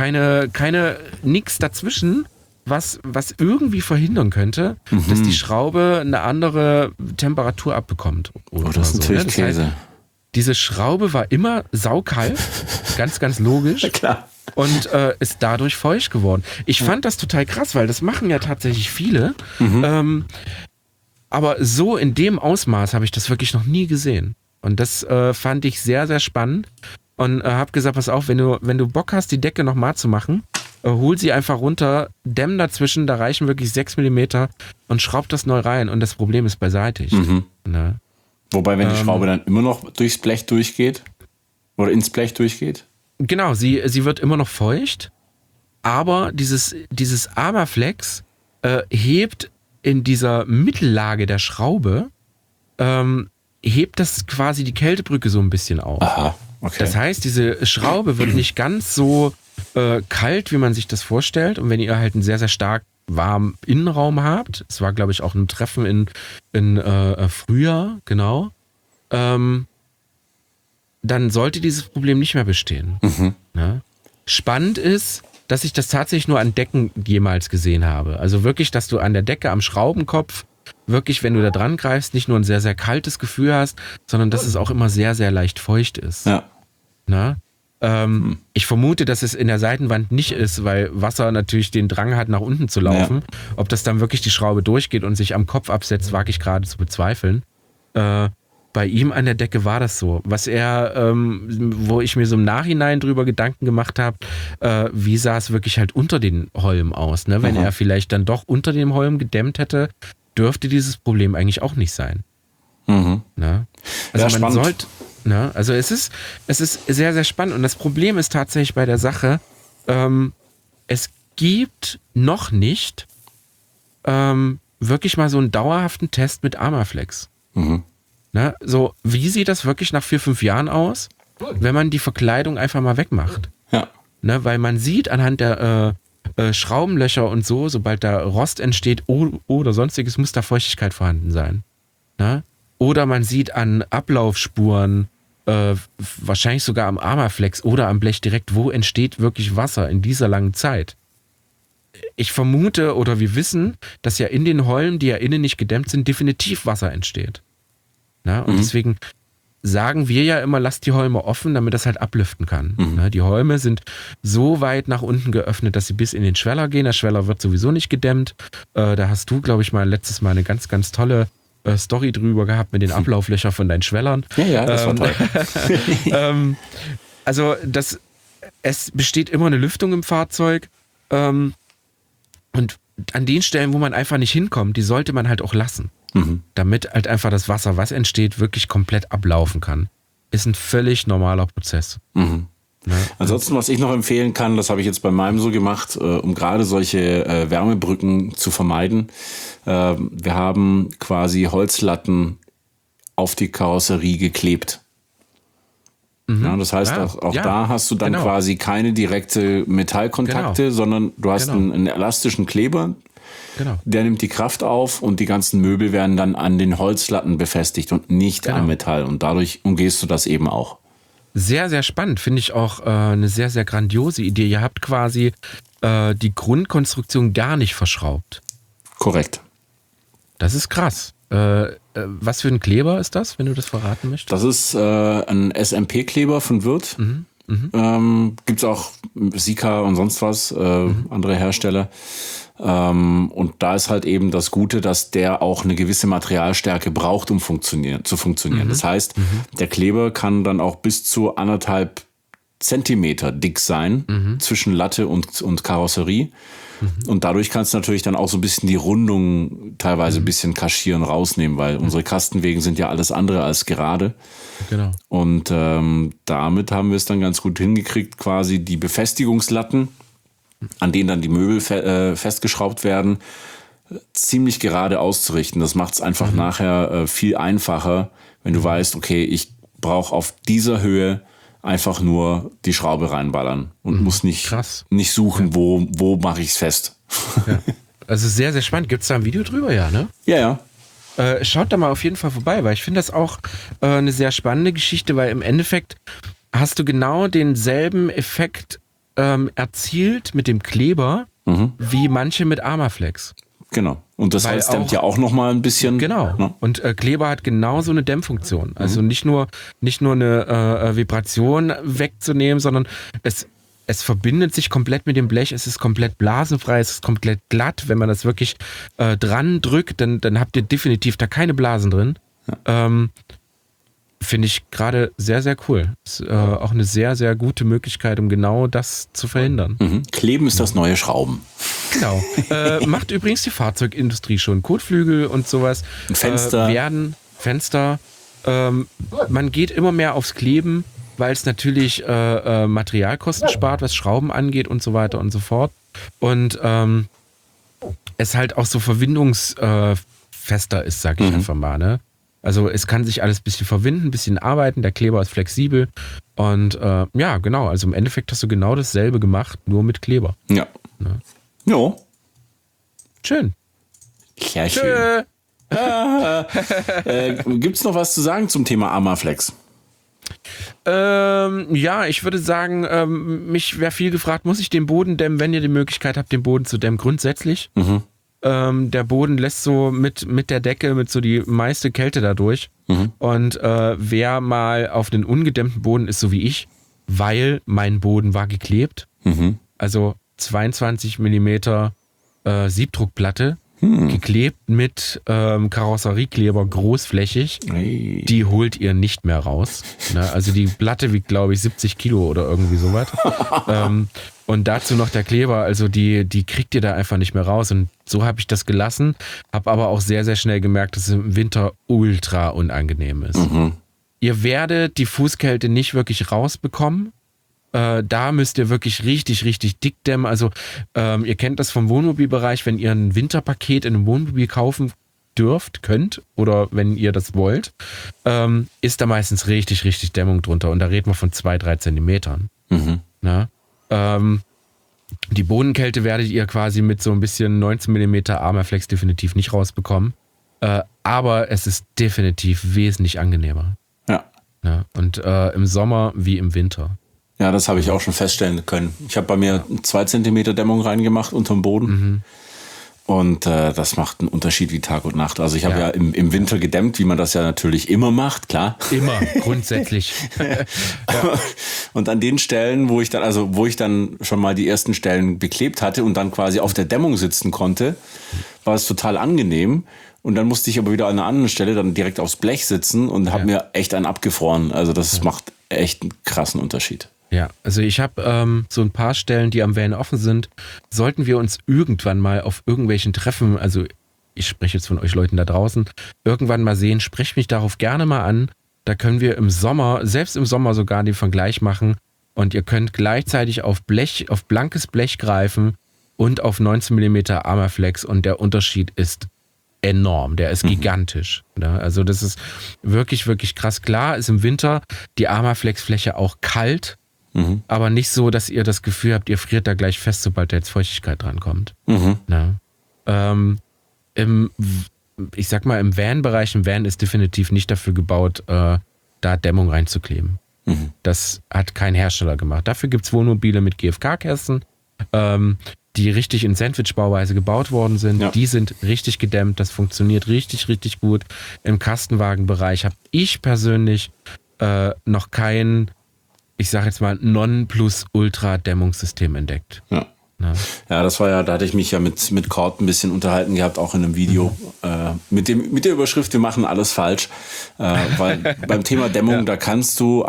nix dazwischen, was irgendwie verhindern könnte, dass die Schraube eine andere Temperatur abbekommt. Oder das ist so, natürlich ne? Das Käse. heißt, diese Schraube war immer saukalt, ganz, ganz logisch. Ja, klar. Und ist dadurch feucht geworden. Ich fand das total krass, weil das machen ja tatsächlich viele. Aber so in dem Ausmaß habe ich das wirklich noch nie gesehen. Und das fand ich sehr, sehr spannend. Und habe gesagt, pass auf, wenn du Bock hast, die Decke nochmal zu machen, hol sie einfach runter, dämm dazwischen, da reichen wirklich 6 Millimeter und schraub das neu rein und das Problem ist beseitigt. Ne? Wobei, wenn die Schraube dann immer noch durchs Blech durchgeht oder ins Blech durchgeht? Genau, sie wird immer noch feucht, aber dieses Armaflex hebt in dieser Mittellage der Schraube, hebt das quasi die Kältebrücke so ein bisschen auf. Aha, okay. Das heißt, diese Schraube wird nicht ganz so kalt, wie man sich das vorstellt. Und wenn ihr halt einen sehr, sehr stark warmen Innenraum habt, es war, glaube ich, auch ein Treffen in Frühjahr, genau, dann sollte dieses Problem nicht mehr bestehen. Ja? Spannend ist, dass ich das tatsächlich nur an Decken jemals gesehen habe. Also wirklich, dass du an der Decke am Schraubenkopf wirklich, wenn du da dran greifst, nicht nur ein sehr, sehr kaltes Gefühl hast, sondern dass es auch immer sehr, sehr leicht feucht ist. Ja. Na? Ich vermute, dass es in der Seitenwand nicht ist, weil Wasser natürlich den Drang hat, nach unten zu laufen. Ja. Ob das dann wirklich die Schraube durchgeht und sich am Kopf absetzt, wage ich gerade zu bezweifeln. Bei ihm an der Decke war das so. Was wo ich mir so im Nachhinein drüber Gedanken gemacht habe, wie sah es wirklich halt unter den Holmen aus, ne? Wenn er vielleicht dann doch unter dem Holm gedämmt hätte, dürfte dieses Problem eigentlich auch nicht sein. Mhm. Ne? Also ja, man spannend. sollte, ne? Also es ist sehr, sehr spannend. Und das Problem ist tatsächlich bei der Sache, es gibt noch nicht wirklich mal so einen dauerhaften Test mit Armaflex. Mhm. Ne? So, wie sieht das wirklich nach 4-5 Jahren aus, wenn man die Verkleidung einfach mal wegmacht? Ja. Ne? Weil man sieht anhand der Schraubenlöcher und so, sobald da Rost entsteht oder sonstiges, muss da Feuchtigkeit vorhanden sein. Ne? Oder man sieht an Ablaufspuren, wahrscheinlich sogar am Armaflex oder am Blech direkt, wo entsteht wirklich Wasser in dieser langen Zeit. Ich vermute oder wir wissen, dass ja in den Holmen, die ja innen nicht gedämmt sind, definitiv Wasser entsteht. Na, und deswegen sagen wir ja immer, lasst die Holme offen, damit das halt ablüften kann. Na, die Holme sind so weit nach unten geöffnet, dass sie bis in den Schweller gehen. Der Schweller wird sowieso nicht gedämmt. Da hast du, glaube ich, letztes Mal eine ganz, ganz tolle Story drüber gehabt mit den Ablauflöchern von deinen Schwellern. Ja, das war toll. Also es besteht immer eine Lüftung im Fahrzeug. Und an den Stellen, wo man einfach nicht hinkommt, die sollte man halt auch lassen. Damit halt einfach das Wasser, was entsteht, wirklich komplett ablaufen kann. Ist ein völlig normaler Prozess. Ne? Ansonsten, was ich noch empfehlen kann, das habe ich jetzt bei meinem so gemacht, um gerade solche Wärmebrücken zu vermeiden. Wir haben quasi Holzlatten auf die Karosserie geklebt. Ja, das heißt, auch da hast du dann quasi keine direkte Metallkontakte, sondern du hast einen elastischen Kleber, der nimmt die Kraft auf und die ganzen Möbel werden dann an den Holzlatten befestigt und nicht am Metall. Und dadurch umgehst du das eben auch. Sehr, sehr spannend. Finde ich auch eine sehr, sehr grandiose Idee. Ihr habt quasi die Grundkonstruktion gar nicht verschraubt. Korrekt. Das ist krass. Was für ein Kleber ist das, wenn du das verraten möchtest? Das ist ein SMP-Kleber von Wirth. Gibt's auch Sika und sonst was, andere Hersteller. Und da ist halt eben das Gute, dass der auch eine gewisse Materialstärke braucht, um zu funktionieren. Das heißt, der Kleber kann dann auch bis zu 1,5 Zentimeter dick sein zwischen Latte und Karosserie. Und dadurch kannst du natürlich dann auch so ein bisschen die Rundung teilweise ein bisschen kaschieren, rausnehmen, weil unsere Kastenwegen sind ja alles andere als gerade. Genau. Und damit haben wir es dann ganz gut hingekriegt, quasi die Befestigungslatten, an denen dann die Möbel festgeschraubt werden, ziemlich gerade auszurichten. Das macht es einfach nachher viel einfacher, wenn du weißt, okay, ich brauche auf dieser Höhe einfach nur die Schraube reinballern und muss nicht suchen, wo mache ich es fest. Ja. Also sehr, sehr spannend. Gibt es da ein Video drüber, ja, ne? Ja. Schaut da mal auf jeden Fall vorbei, weil ich finde das auch eine sehr spannende Geschichte, weil im Endeffekt hast du genau denselben Effekt erzielt mit dem Kleber, wie manche mit Armaflex. Genau. Und das Holz dämmt ja auch noch mal ein bisschen. Genau. Ne? Und Kleber hat genauso eine Dämmfunktion. Also nicht nur eine Vibration wegzunehmen, sondern es verbindet sich komplett mit dem Blech. Es ist komplett blasenfrei, es ist komplett glatt. Wenn man das wirklich dran drückt, dann habt ihr definitiv da keine Blasen drin. Ja. Finde ich gerade sehr, sehr cool. Ist auch eine sehr, sehr gute Möglichkeit, um genau das zu verhindern. Kleben ist das neue Schrauben. Genau. Macht übrigens die Fahrzeugindustrie schon. Kotflügel und sowas. Fenster. Fenster. Man geht immer mehr aufs Kleben, weil es natürlich Materialkosten spart, was Schrauben angeht und so weiter und so fort. Und es halt auch so verwindungsfester ist, sag ich einfach mal, ne? Also es kann sich alles ein bisschen verwinden, ein bisschen arbeiten, der Kleber ist flexibel und ja, genau, also im Endeffekt hast du genau dasselbe gemacht, nur mit Kleber. Ja. Ne? Ja. Schön. Sehr schön. Gibt's noch was zu sagen zum Thema Armaflex? Ja, ich würde sagen, mich wäre viel gefragt, muss ich den Boden dämmen, wenn ihr die Möglichkeit habt, den Boden zu dämmen? Grundsätzlich. Der Boden lässt so mit der Decke, mit so die meiste Kälte dadurch. Und wer mal auf einen ungedämmten Boden ist, so wie ich, weil mein Boden war geklebt, also 22 mm Siebdruckplatte, geklebt mit Karosseriekleber großflächig. Hey. Die holt ihr nicht mehr raus. Ne? Also die Platte wiegt, glaube ich, 70 Kilo oder irgendwie sowas. Und dazu noch der Kleber, also die kriegt ihr da einfach nicht mehr raus. Und so habe ich das gelassen, habe aber auch sehr, sehr schnell gemerkt, dass es im Winter ultra unangenehm ist. Ihr werdet die Fußkälte nicht wirklich rausbekommen. Da müsst ihr wirklich richtig, richtig dick dämmen. Also ihr kennt das vom Wohnmobilbereich, wenn ihr ein Winterpaket in einem Wohnmobil kaufen könnt oder wenn ihr das wollt, ist da meistens richtig, richtig Dämmung drunter. Und da reden wir von 2-3 Zentimetern. Na? Die Bodenkälte werdet ihr quasi mit so ein bisschen 19 mm Armaflex definitiv nicht rausbekommen. Aber es ist definitiv wesentlich angenehmer. Ja. Und im Sommer wie im Winter. Ja, das habe ich auch schon feststellen können. Ich habe bei mir 2 Zentimeter Dämmung reingemacht unterm Boden. Und das macht einen Unterschied wie Tag und Nacht. Also ich habe ja im Winter gedämmt, wie man das ja natürlich immer macht, klar. Immer, grundsätzlich. Und an den Stellen, wo ich dann schon mal die ersten Stellen beklebt hatte und dann quasi auf der Dämmung sitzen konnte, war es total angenehm. Und dann musste ich aber wieder an einer anderen Stelle dann direkt aufs Blech sitzen und habe mir echt einen abgefroren. Also das macht echt einen krassen Unterschied. Ja, also ich habe so ein paar Stellen, die am Van offen sind. Sollten wir uns irgendwann mal auf irgendwelchen Treffen, also ich spreche jetzt von euch Leuten da draußen, irgendwann mal sehen, sprecht mich darauf gerne mal an. Da können wir im Sommer, selbst im Sommer sogar den Vergleich machen und ihr könnt gleichzeitig auf blankes Blech greifen und auf 19 mm Armaflex und der Unterschied ist enorm, der ist gigantisch. Ne? Also das ist wirklich, wirklich krass. Klar ist im Winter die Armaflex-Fläche auch kalt, aber nicht so, dass ihr das Gefühl habt, ihr friert da gleich fest, sobald da jetzt Feuchtigkeit dran kommt. Ne? Ich sag mal, im Van-Bereich, ein Van ist definitiv nicht dafür gebaut, da Dämmung reinzukleben. Das hat kein Hersteller gemacht. Dafür gibt es Wohnmobile mit GFK-Kästen, die richtig in Sandwich-Bauweise gebaut worden sind. Ja. Die sind richtig gedämmt, das funktioniert richtig, richtig gut. Im Kastenwagenbereich habe ich persönlich noch kein, ich sage jetzt mal, Nonplusultra-Dämmungssystem entdeckt. Ja. Ja, das war ja, da hatte ich mich ja mit Cord ein bisschen unterhalten gehabt, auch in einem Video, mit der Überschrift, wir machen alles falsch, weil beim Thema Dämmung, da kannst du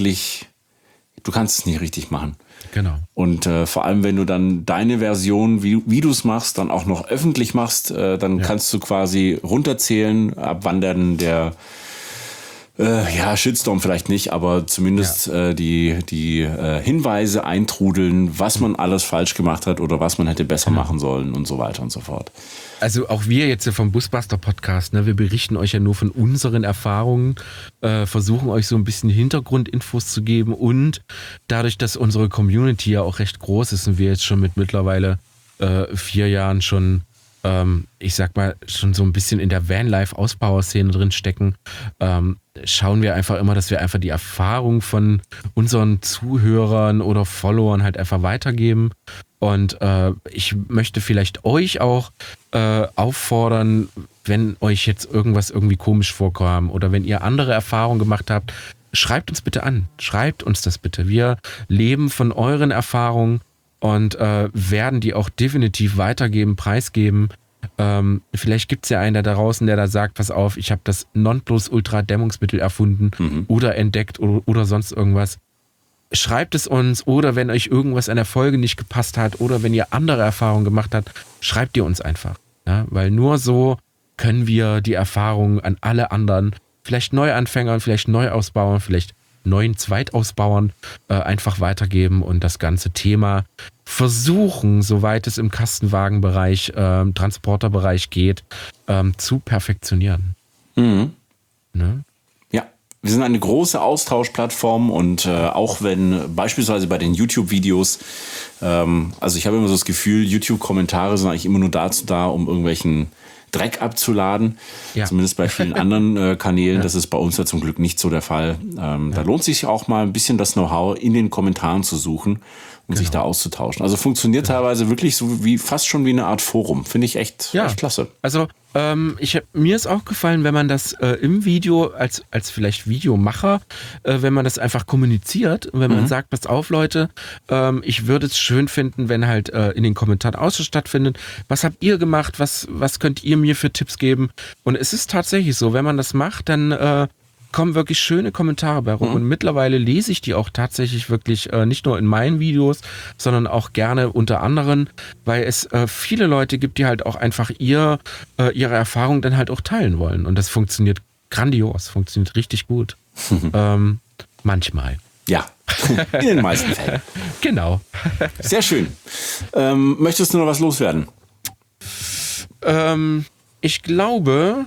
kannst es nicht richtig machen. Genau. Und vor allem, wenn du dann deine Version, wie du es machst, dann auch noch öffentlich machst, dann kannst du quasi runterzählen, ab wann dann der Shitstorm vielleicht nicht, aber zumindest die Hinweise eintrudeln, was man alles falsch gemacht hat oder was man hätte besser machen sollen und so weiter und so fort. Also auch wir jetzt vom Busbuster Podcast, ne, wir berichten euch ja nur von unseren Erfahrungen, versuchen euch so ein bisschen Hintergrundinfos zu geben und dadurch, dass unsere Community ja auch recht groß ist und wir jetzt schon mit mittlerweile 4 Jahren schon ich sag mal, schon so ein bisschen in der Vanlife-Ausbauer-Szene drin stecken, schauen wir einfach immer, dass wir einfach die Erfahrung von unseren Zuhörern oder Followern halt einfach weitergeben. Und ich möchte vielleicht euch auch auffordern, wenn euch jetzt irgendwas irgendwie komisch vorkam oder wenn ihr andere Erfahrungen gemacht habt, schreibt uns bitte an. Schreibt uns das bitte. Wir leben von euren Erfahrungen und werden die auch definitiv weitergeben, preisgeben. Vielleicht gibt es ja einen da draußen, der da sagt, pass auf, ich habe das Nonplusultra-Dämmungsmittel erfunden oder entdeckt oder sonst irgendwas. Schreibt es uns oder wenn euch irgendwas an der Folge nicht gepasst hat oder wenn ihr andere Erfahrungen gemacht habt, schreibt ihr uns einfach. Ja? Weil nur so können wir die Erfahrungen an alle anderen, vielleicht Neuanfängern, vielleicht Neuausbauern, vielleicht neuen Zweitausbauern einfach weitergeben und das ganze Thema versuchen, soweit es im Kastenwagenbereich, Transporterbereich geht, zu perfektionieren. Ne? Ja, wir sind eine große Austauschplattform und auch wenn beispielsweise bei den YouTube-Videos, also ich habe immer so das Gefühl, YouTube-Kommentare sind eigentlich immer nur dazu da, um irgendwelchen Dreck abzuladen, zumindest bei vielen anderen Kanälen. Das ist bei uns ja zum Glück nicht so der Fall. Da lohnt sich auch mal ein bisschen das Know-how in den Kommentaren zu suchen und sich da auszutauschen. Also funktioniert teilweise wirklich so wie fast schon wie eine Art Forum. Finde ich echt klasse. Also Mir ist auch gefallen, wenn man das im Video, als vielleicht Videomacher, wenn man das einfach kommuniziert und wenn man sagt, pass auf Leute, ich würde es schön finden, wenn halt in den Kommentaren Austausch stattfindet. Was habt ihr gemacht? Was könnt ihr mir für Tipps geben? Und es ist tatsächlich so, wenn man das macht, dann kommen wirklich schöne Kommentare bei rum. Und mittlerweile lese ich die auch tatsächlich wirklich nicht nur in meinen Videos, sondern auch gerne unter anderen, weil es viele Leute gibt, die halt auch einfach ihre Erfahrung dann halt auch teilen wollen. Und das funktioniert grandios, funktioniert richtig gut. Manchmal. Ja, in den meisten Fällen. Genau. Sehr schön. Möchtest du noch was loswerden? Ich glaube,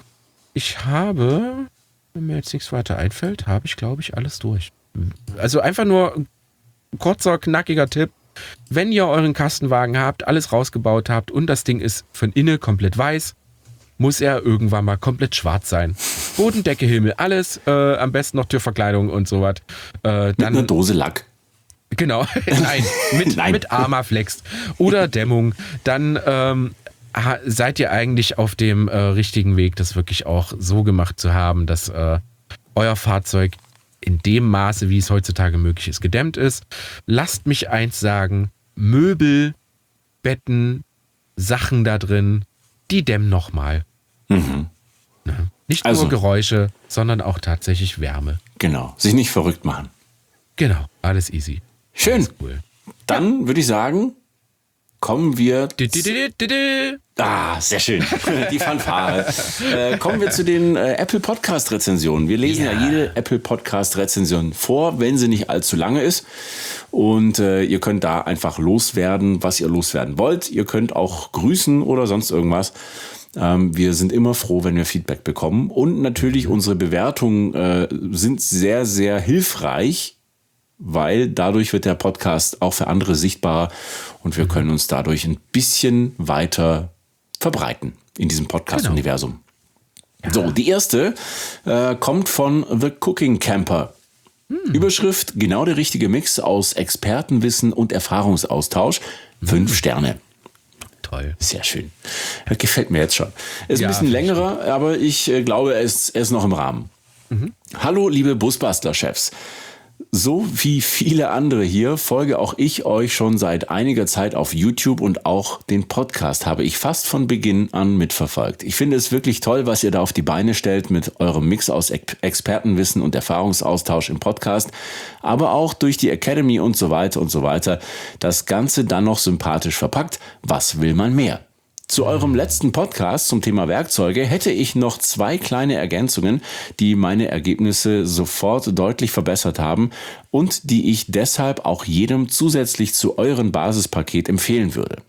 wenn mir jetzt nichts weiter einfällt, habe ich, glaube ich, alles durch. Also einfach nur ein kurzer, knackiger Tipp. Wenn ihr euren Kastenwagen habt, alles rausgebaut habt und das Ding ist von innen komplett weiß, muss er irgendwann mal komplett schwarz sein. Boden, Decke, Himmel, alles. Am besten noch Türverkleidung und sowas. Mit einer Dose Lack. Genau. Nein, mit Armaflex oder Dämmung. Dann seid ihr eigentlich auf dem richtigen Weg, das wirklich auch so gemacht zu haben, dass euer Fahrzeug in dem Maße, wie es heutzutage möglich ist, gedämmt ist. Lasst mich eins sagen, Möbel, Betten, Sachen da drin, die dämmen nochmal. Mhm. Ja. Nicht nur Geräusche, sondern auch tatsächlich Wärme. Genau, sich nicht verrückt machen. Genau, alles easy. Schön. Alles cool. Dann würde ich sagen, kommen wir... sehr schön. Die Fanfare. Kommen wir zu den Apple Podcast Rezensionen. Wir lesen ja jede Apple Podcast Rezension vor, wenn sie nicht allzu lange ist. Und ihr könnt da einfach loswerden, was ihr loswerden wollt. Ihr könnt auch grüßen oder sonst irgendwas. Wir sind immer froh, wenn wir Feedback bekommen. Und natürlich unsere Bewertungen sind sehr, sehr hilfreich, weil dadurch wird der Podcast auch für andere sichtbarer und wir können uns dadurch ein bisschen weiter verbreiten in diesem Podcast-Universum. Ja. So, die erste kommt von The Cooking Camper. Überschrift, genau der richtige Mix aus Expertenwissen und Erfahrungsaustausch. 5 Sterne. Toll. Sehr schön. Das gefällt mir jetzt schon. Ist ein bisschen längerer, aber ich glaube, er ist noch im Rahmen. Hallo, liebe Busbastler-Chefs. So wie viele andere hier folge auch ich euch schon seit einiger Zeit auf YouTube und auch den Podcast habe ich fast von Beginn an mitverfolgt. Ich finde es wirklich toll, was ihr da auf die Beine stellt mit eurem Mix aus Expertenwissen und Erfahrungsaustausch im Podcast, aber auch durch die Academy und so weiter und so weiter. Das Ganze dann noch sympathisch verpackt. Was will man mehr? Zu eurem letzten Podcast zum Thema Werkzeuge hätte ich noch 2 kleine Ergänzungen, die meine Ergebnisse sofort deutlich verbessert haben und die ich deshalb auch jedem zusätzlich zu eurem Basispaket empfehlen würde.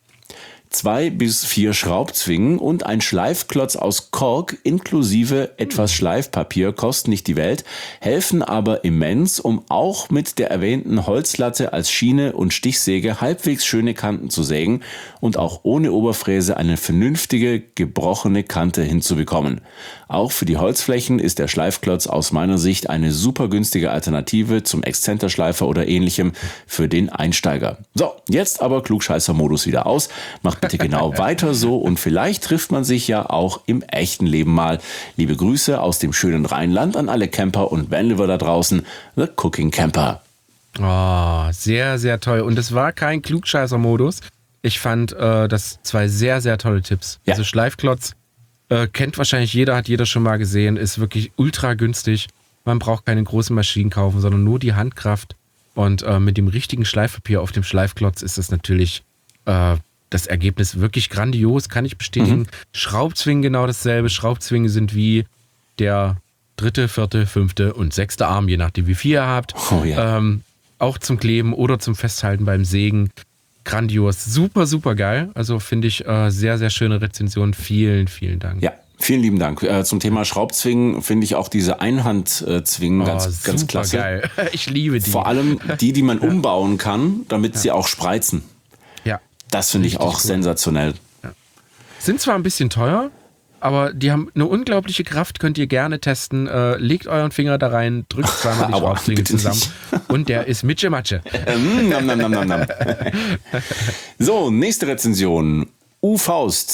2 bis 4 Schraubzwingen und ein Schleifklotz aus Kork inklusive etwas Schleifpapier kosten nicht die Welt, helfen aber immens, um auch mit der erwähnten Holzlatte als Schiene und Stichsäge halbwegs schöne Kanten zu sägen und auch ohne Oberfräse eine vernünftige, gebrochene Kante hinzubekommen. Auch für die Holzflächen ist der Schleifklotz aus meiner Sicht eine super günstige Alternative zum Exzenterschleifer oder ähnlichem für den Einsteiger. So, jetzt aber Klugscheißer-Modus wieder aus. Macht bitte genau weiter so und vielleicht trifft man sich ja auch im echten Leben mal. Liebe Grüße aus dem schönen Rheinland an alle Camper und Vanliver da draußen. The Cooking Camper. Oh, sehr, sehr toll. Und es war kein Klugscheißer-Modus. Ich fand das 2 sehr, sehr tolle Tipps. Ja. Also Schleifklotz kennt wahrscheinlich jeder, hat jeder schon mal gesehen, ist wirklich ultra günstig. Man braucht keine großen Maschinen kaufen, sondern nur die Handkraft. Und mit dem richtigen Schleifpapier auf dem Schleifklotz ist das natürlich das Ergebnis wirklich grandios, kann ich bestätigen. Schraubzwingen genau dasselbe. Schraubzwingen sind wie der 3., 4., 5. und 6. Arm, je nachdem wie viel ihr habt. Oh, ja. Auch zum Kleben oder zum Festhalten beim Sägen. Grandios. Super, super geil. Also finde ich sehr, sehr schöne Rezension. Vielen, vielen Dank. Ja, vielen lieben Dank. Zum Thema Schraubzwingen finde ich auch diese Einhandzwingen ganz klasse. Geil. Ich liebe die. Vor allem die man umbauen kann, damit sie auch spreizen. Ja. Das finde ich auch sensationell. Ja. Sind zwar ein bisschen teuer, aber die haben eine unglaubliche Kraft, könnt ihr gerne testen. Legt euren Finger da rein, drückt zweimal die Schraubzwingen zusammen und der ist Mitsche-Matsche. So, nächste Rezension. U-Faust.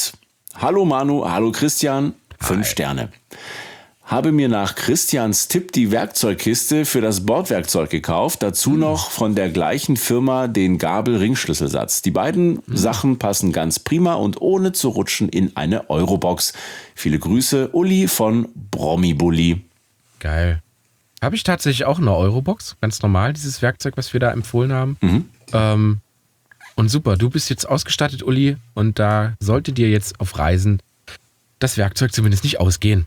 Hallo Manu, hallo Christian, 5 Sterne. Habe mir nach Christians Tipp die Werkzeugkiste für das Bordwerkzeug gekauft. Dazu noch von der gleichen Firma den Gabel-Ringschlüsselsatz. Die beiden Sachen passen ganz prima und ohne zu rutschen in eine Eurobox. Viele Grüße, Uli von Bromibully. Geil. Habe ich tatsächlich auch eine Eurobox, ganz normal, dieses Werkzeug, was wir da empfohlen haben. Und super, du bist jetzt ausgestattet, Uli, und da sollte dir jetzt auf Reisen das Werkzeug zumindest nicht ausgehen.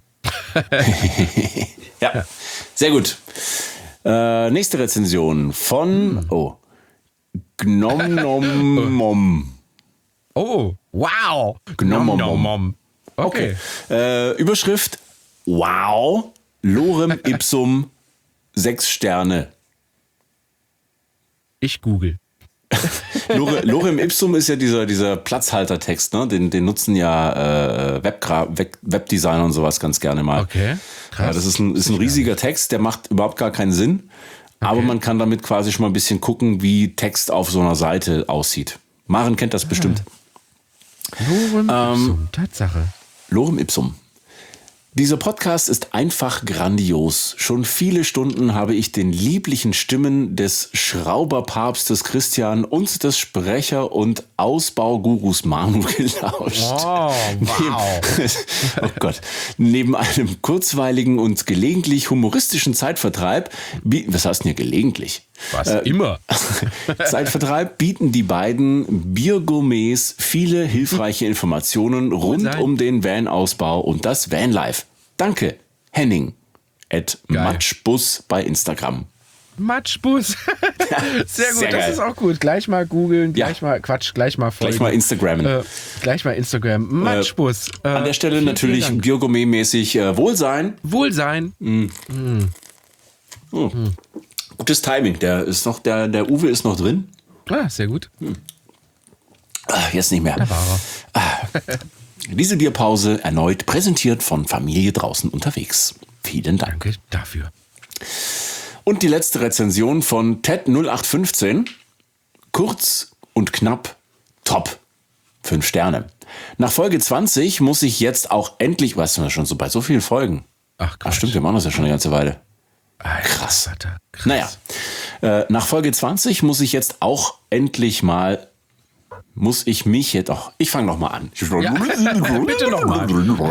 Ja, sehr gut. Nächste Rezension von Gnom Nom Mom. Oh, wow. Gnom Nom Mom. Okay. Überschrift: Wow, Lorem Ipsum, 6 Sterne. Ich google. Lorem Ipsum ist ja dieser Platzhaltertext, ne? Den nutzen ja Webdesigner und sowas ganz gerne mal. Okay, krass. Ja, das ist ein riesiger Text, der macht überhaupt gar keinen Sinn, aber man kann damit quasi schon mal ein bisschen gucken, wie Text auf so einer Seite aussieht. Maren kennt das bestimmt. Lorem Ipsum, Tatsache. Lorem Ipsum. Dieser Podcast ist einfach grandios. Schon viele Stunden habe ich den lieblichen Stimmen des Schrauberpapstes Christian und des Sprecher- und Ausbaugurus Manu gelauscht. Oh, wow. Oh Gott. Neben einem kurzweiligen und gelegentlich humoristischen Zeitvertreib, was heißt denn hier gelegentlich? Was immer. Zeitvertreib bieten die beiden Biergourmets viele hilfreiche Informationen rund um den Van-Ausbau und das Vanlife. Danke, Henning. @Matschbus bei Instagram. Matschbus. Sehr gut, Sehr das geil. ist auch gut. Gleich mal googeln, gleich mal folgen. Gleich mal Instagrammen. Gleich mal Instagram. Matschbus. An der Stelle natürlich Biergourmet-mäßig Wohlsein. Wohlsein. Gutes Timing. Der Uwe ist noch drin. Ah, sehr gut. Jetzt nicht mehr. Da war er. Diese Bierpause erneut präsentiert von Familie draußen unterwegs. Vielen Dank. Danke dafür. Und die letzte Rezension von Ted0815. Kurz und knapp, top. 5 Sterne. Nach Folge 20 muss ich jetzt auch endlich, weißt du, schon so bei so vielen Folgen. Ach, Stimmt, wir machen das ja schon eine ganze Weile. Krass. Alter, krass. Naja, nach Folge 20 muss ich jetzt auch endlich mal, ich fange nochmal an. Bitte nochmal.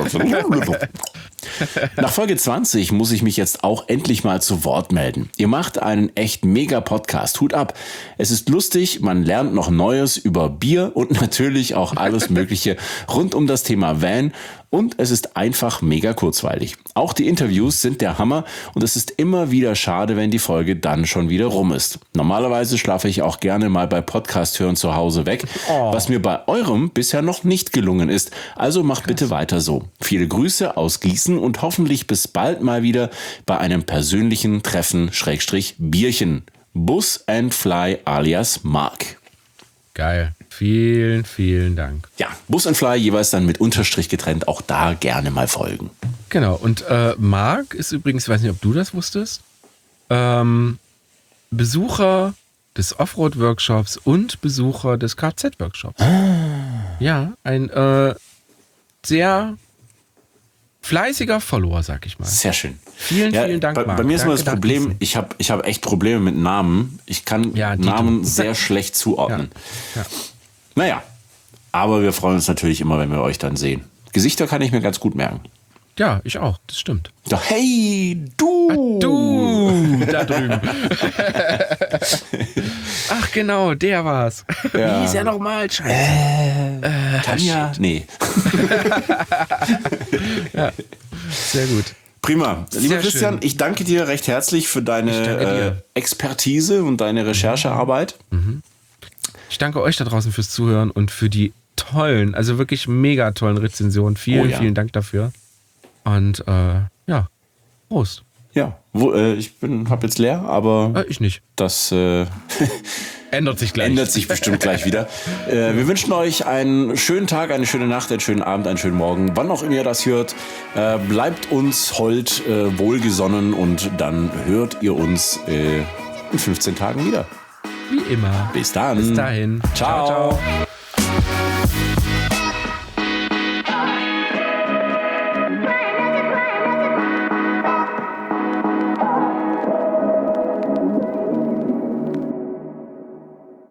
Nach Folge 20 muss ich mich jetzt auch endlich mal zu Wort melden. Ihr macht einen echt mega Podcast. Hut ab. Es ist lustig, man lernt noch Neues über Bier und natürlich auch alles Mögliche rund um das Thema Van. Und es ist einfach mega kurzweilig. Auch die Interviews sind der Hammer und es ist immer wieder schade, wenn die Folge dann schon wieder rum ist. Normalerweise schlafe ich auch gerne mal bei Podcast hören zu Hause weg, was mir bei eurem bisher noch nicht gelungen ist. Also macht bitte weiter so. Viele Grüße aus Gießen und hoffentlich bis bald mal wieder bei einem persönlichen Treffen / Bierchen. Bus and Fly alias Mark. Geil. Vielen, vielen Dank. Ja, Bus and Fly jeweils dann mit Unterstrich getrennt. Auch da gerne mal folgen. Genau. Und Marc ist übrigens, ich weiß nicht, ob du das wusstest, Besucher des Offroad-Workshops und Besucher des Kfz-Workshops. Ja, ein sehr fleißiger Follower, sag ich mal. Sehr schön. Vielen Dank, Marc. Bei mir ist immer das Danke, Problem, ich hab echt Probleme mit Namen. Ich kann Namen sehr schlecht zuordnen. Ja. Naja, aber wir freuen uns natürlich immer, wenn wir euch dann sehen. Gesichter kann ich mir ganz gut merken. Ja, ich auch, das stimmt. Doch, hey, du! Du, da drüben. Ach genau, der war's. Ja. Wie hieß er nochmal? Scheiße. Tanja? Nee. Ja, sehr gut. Prima. Lieber Sehr Christian, schön. ich danke dir recht herzlich für deine Expertise und deine Recherchearbeit. Ich danke euch da draußen fürs Zuhören und für die tollen, also wirklich mega tollen Rezensionen. Vielen Dank dafür. Und ja, Prost. Ja, ich habe jetzt leer, aber Ich nicht. das Ändert sich gleich. ändert sich bestimmt gleich wieder. Wir wünschen euch einen schönen Tag, eine schöne Nacht, einen schönen Abend, einen schönen Morgen, wann auch immer ihr das hört. Bleibt uns hold, wohlgesonnen und dann hört ihr uns in 15 Tagen wieder. Wie immer. Bis dann. Bis dahin. Ciao. Ciao.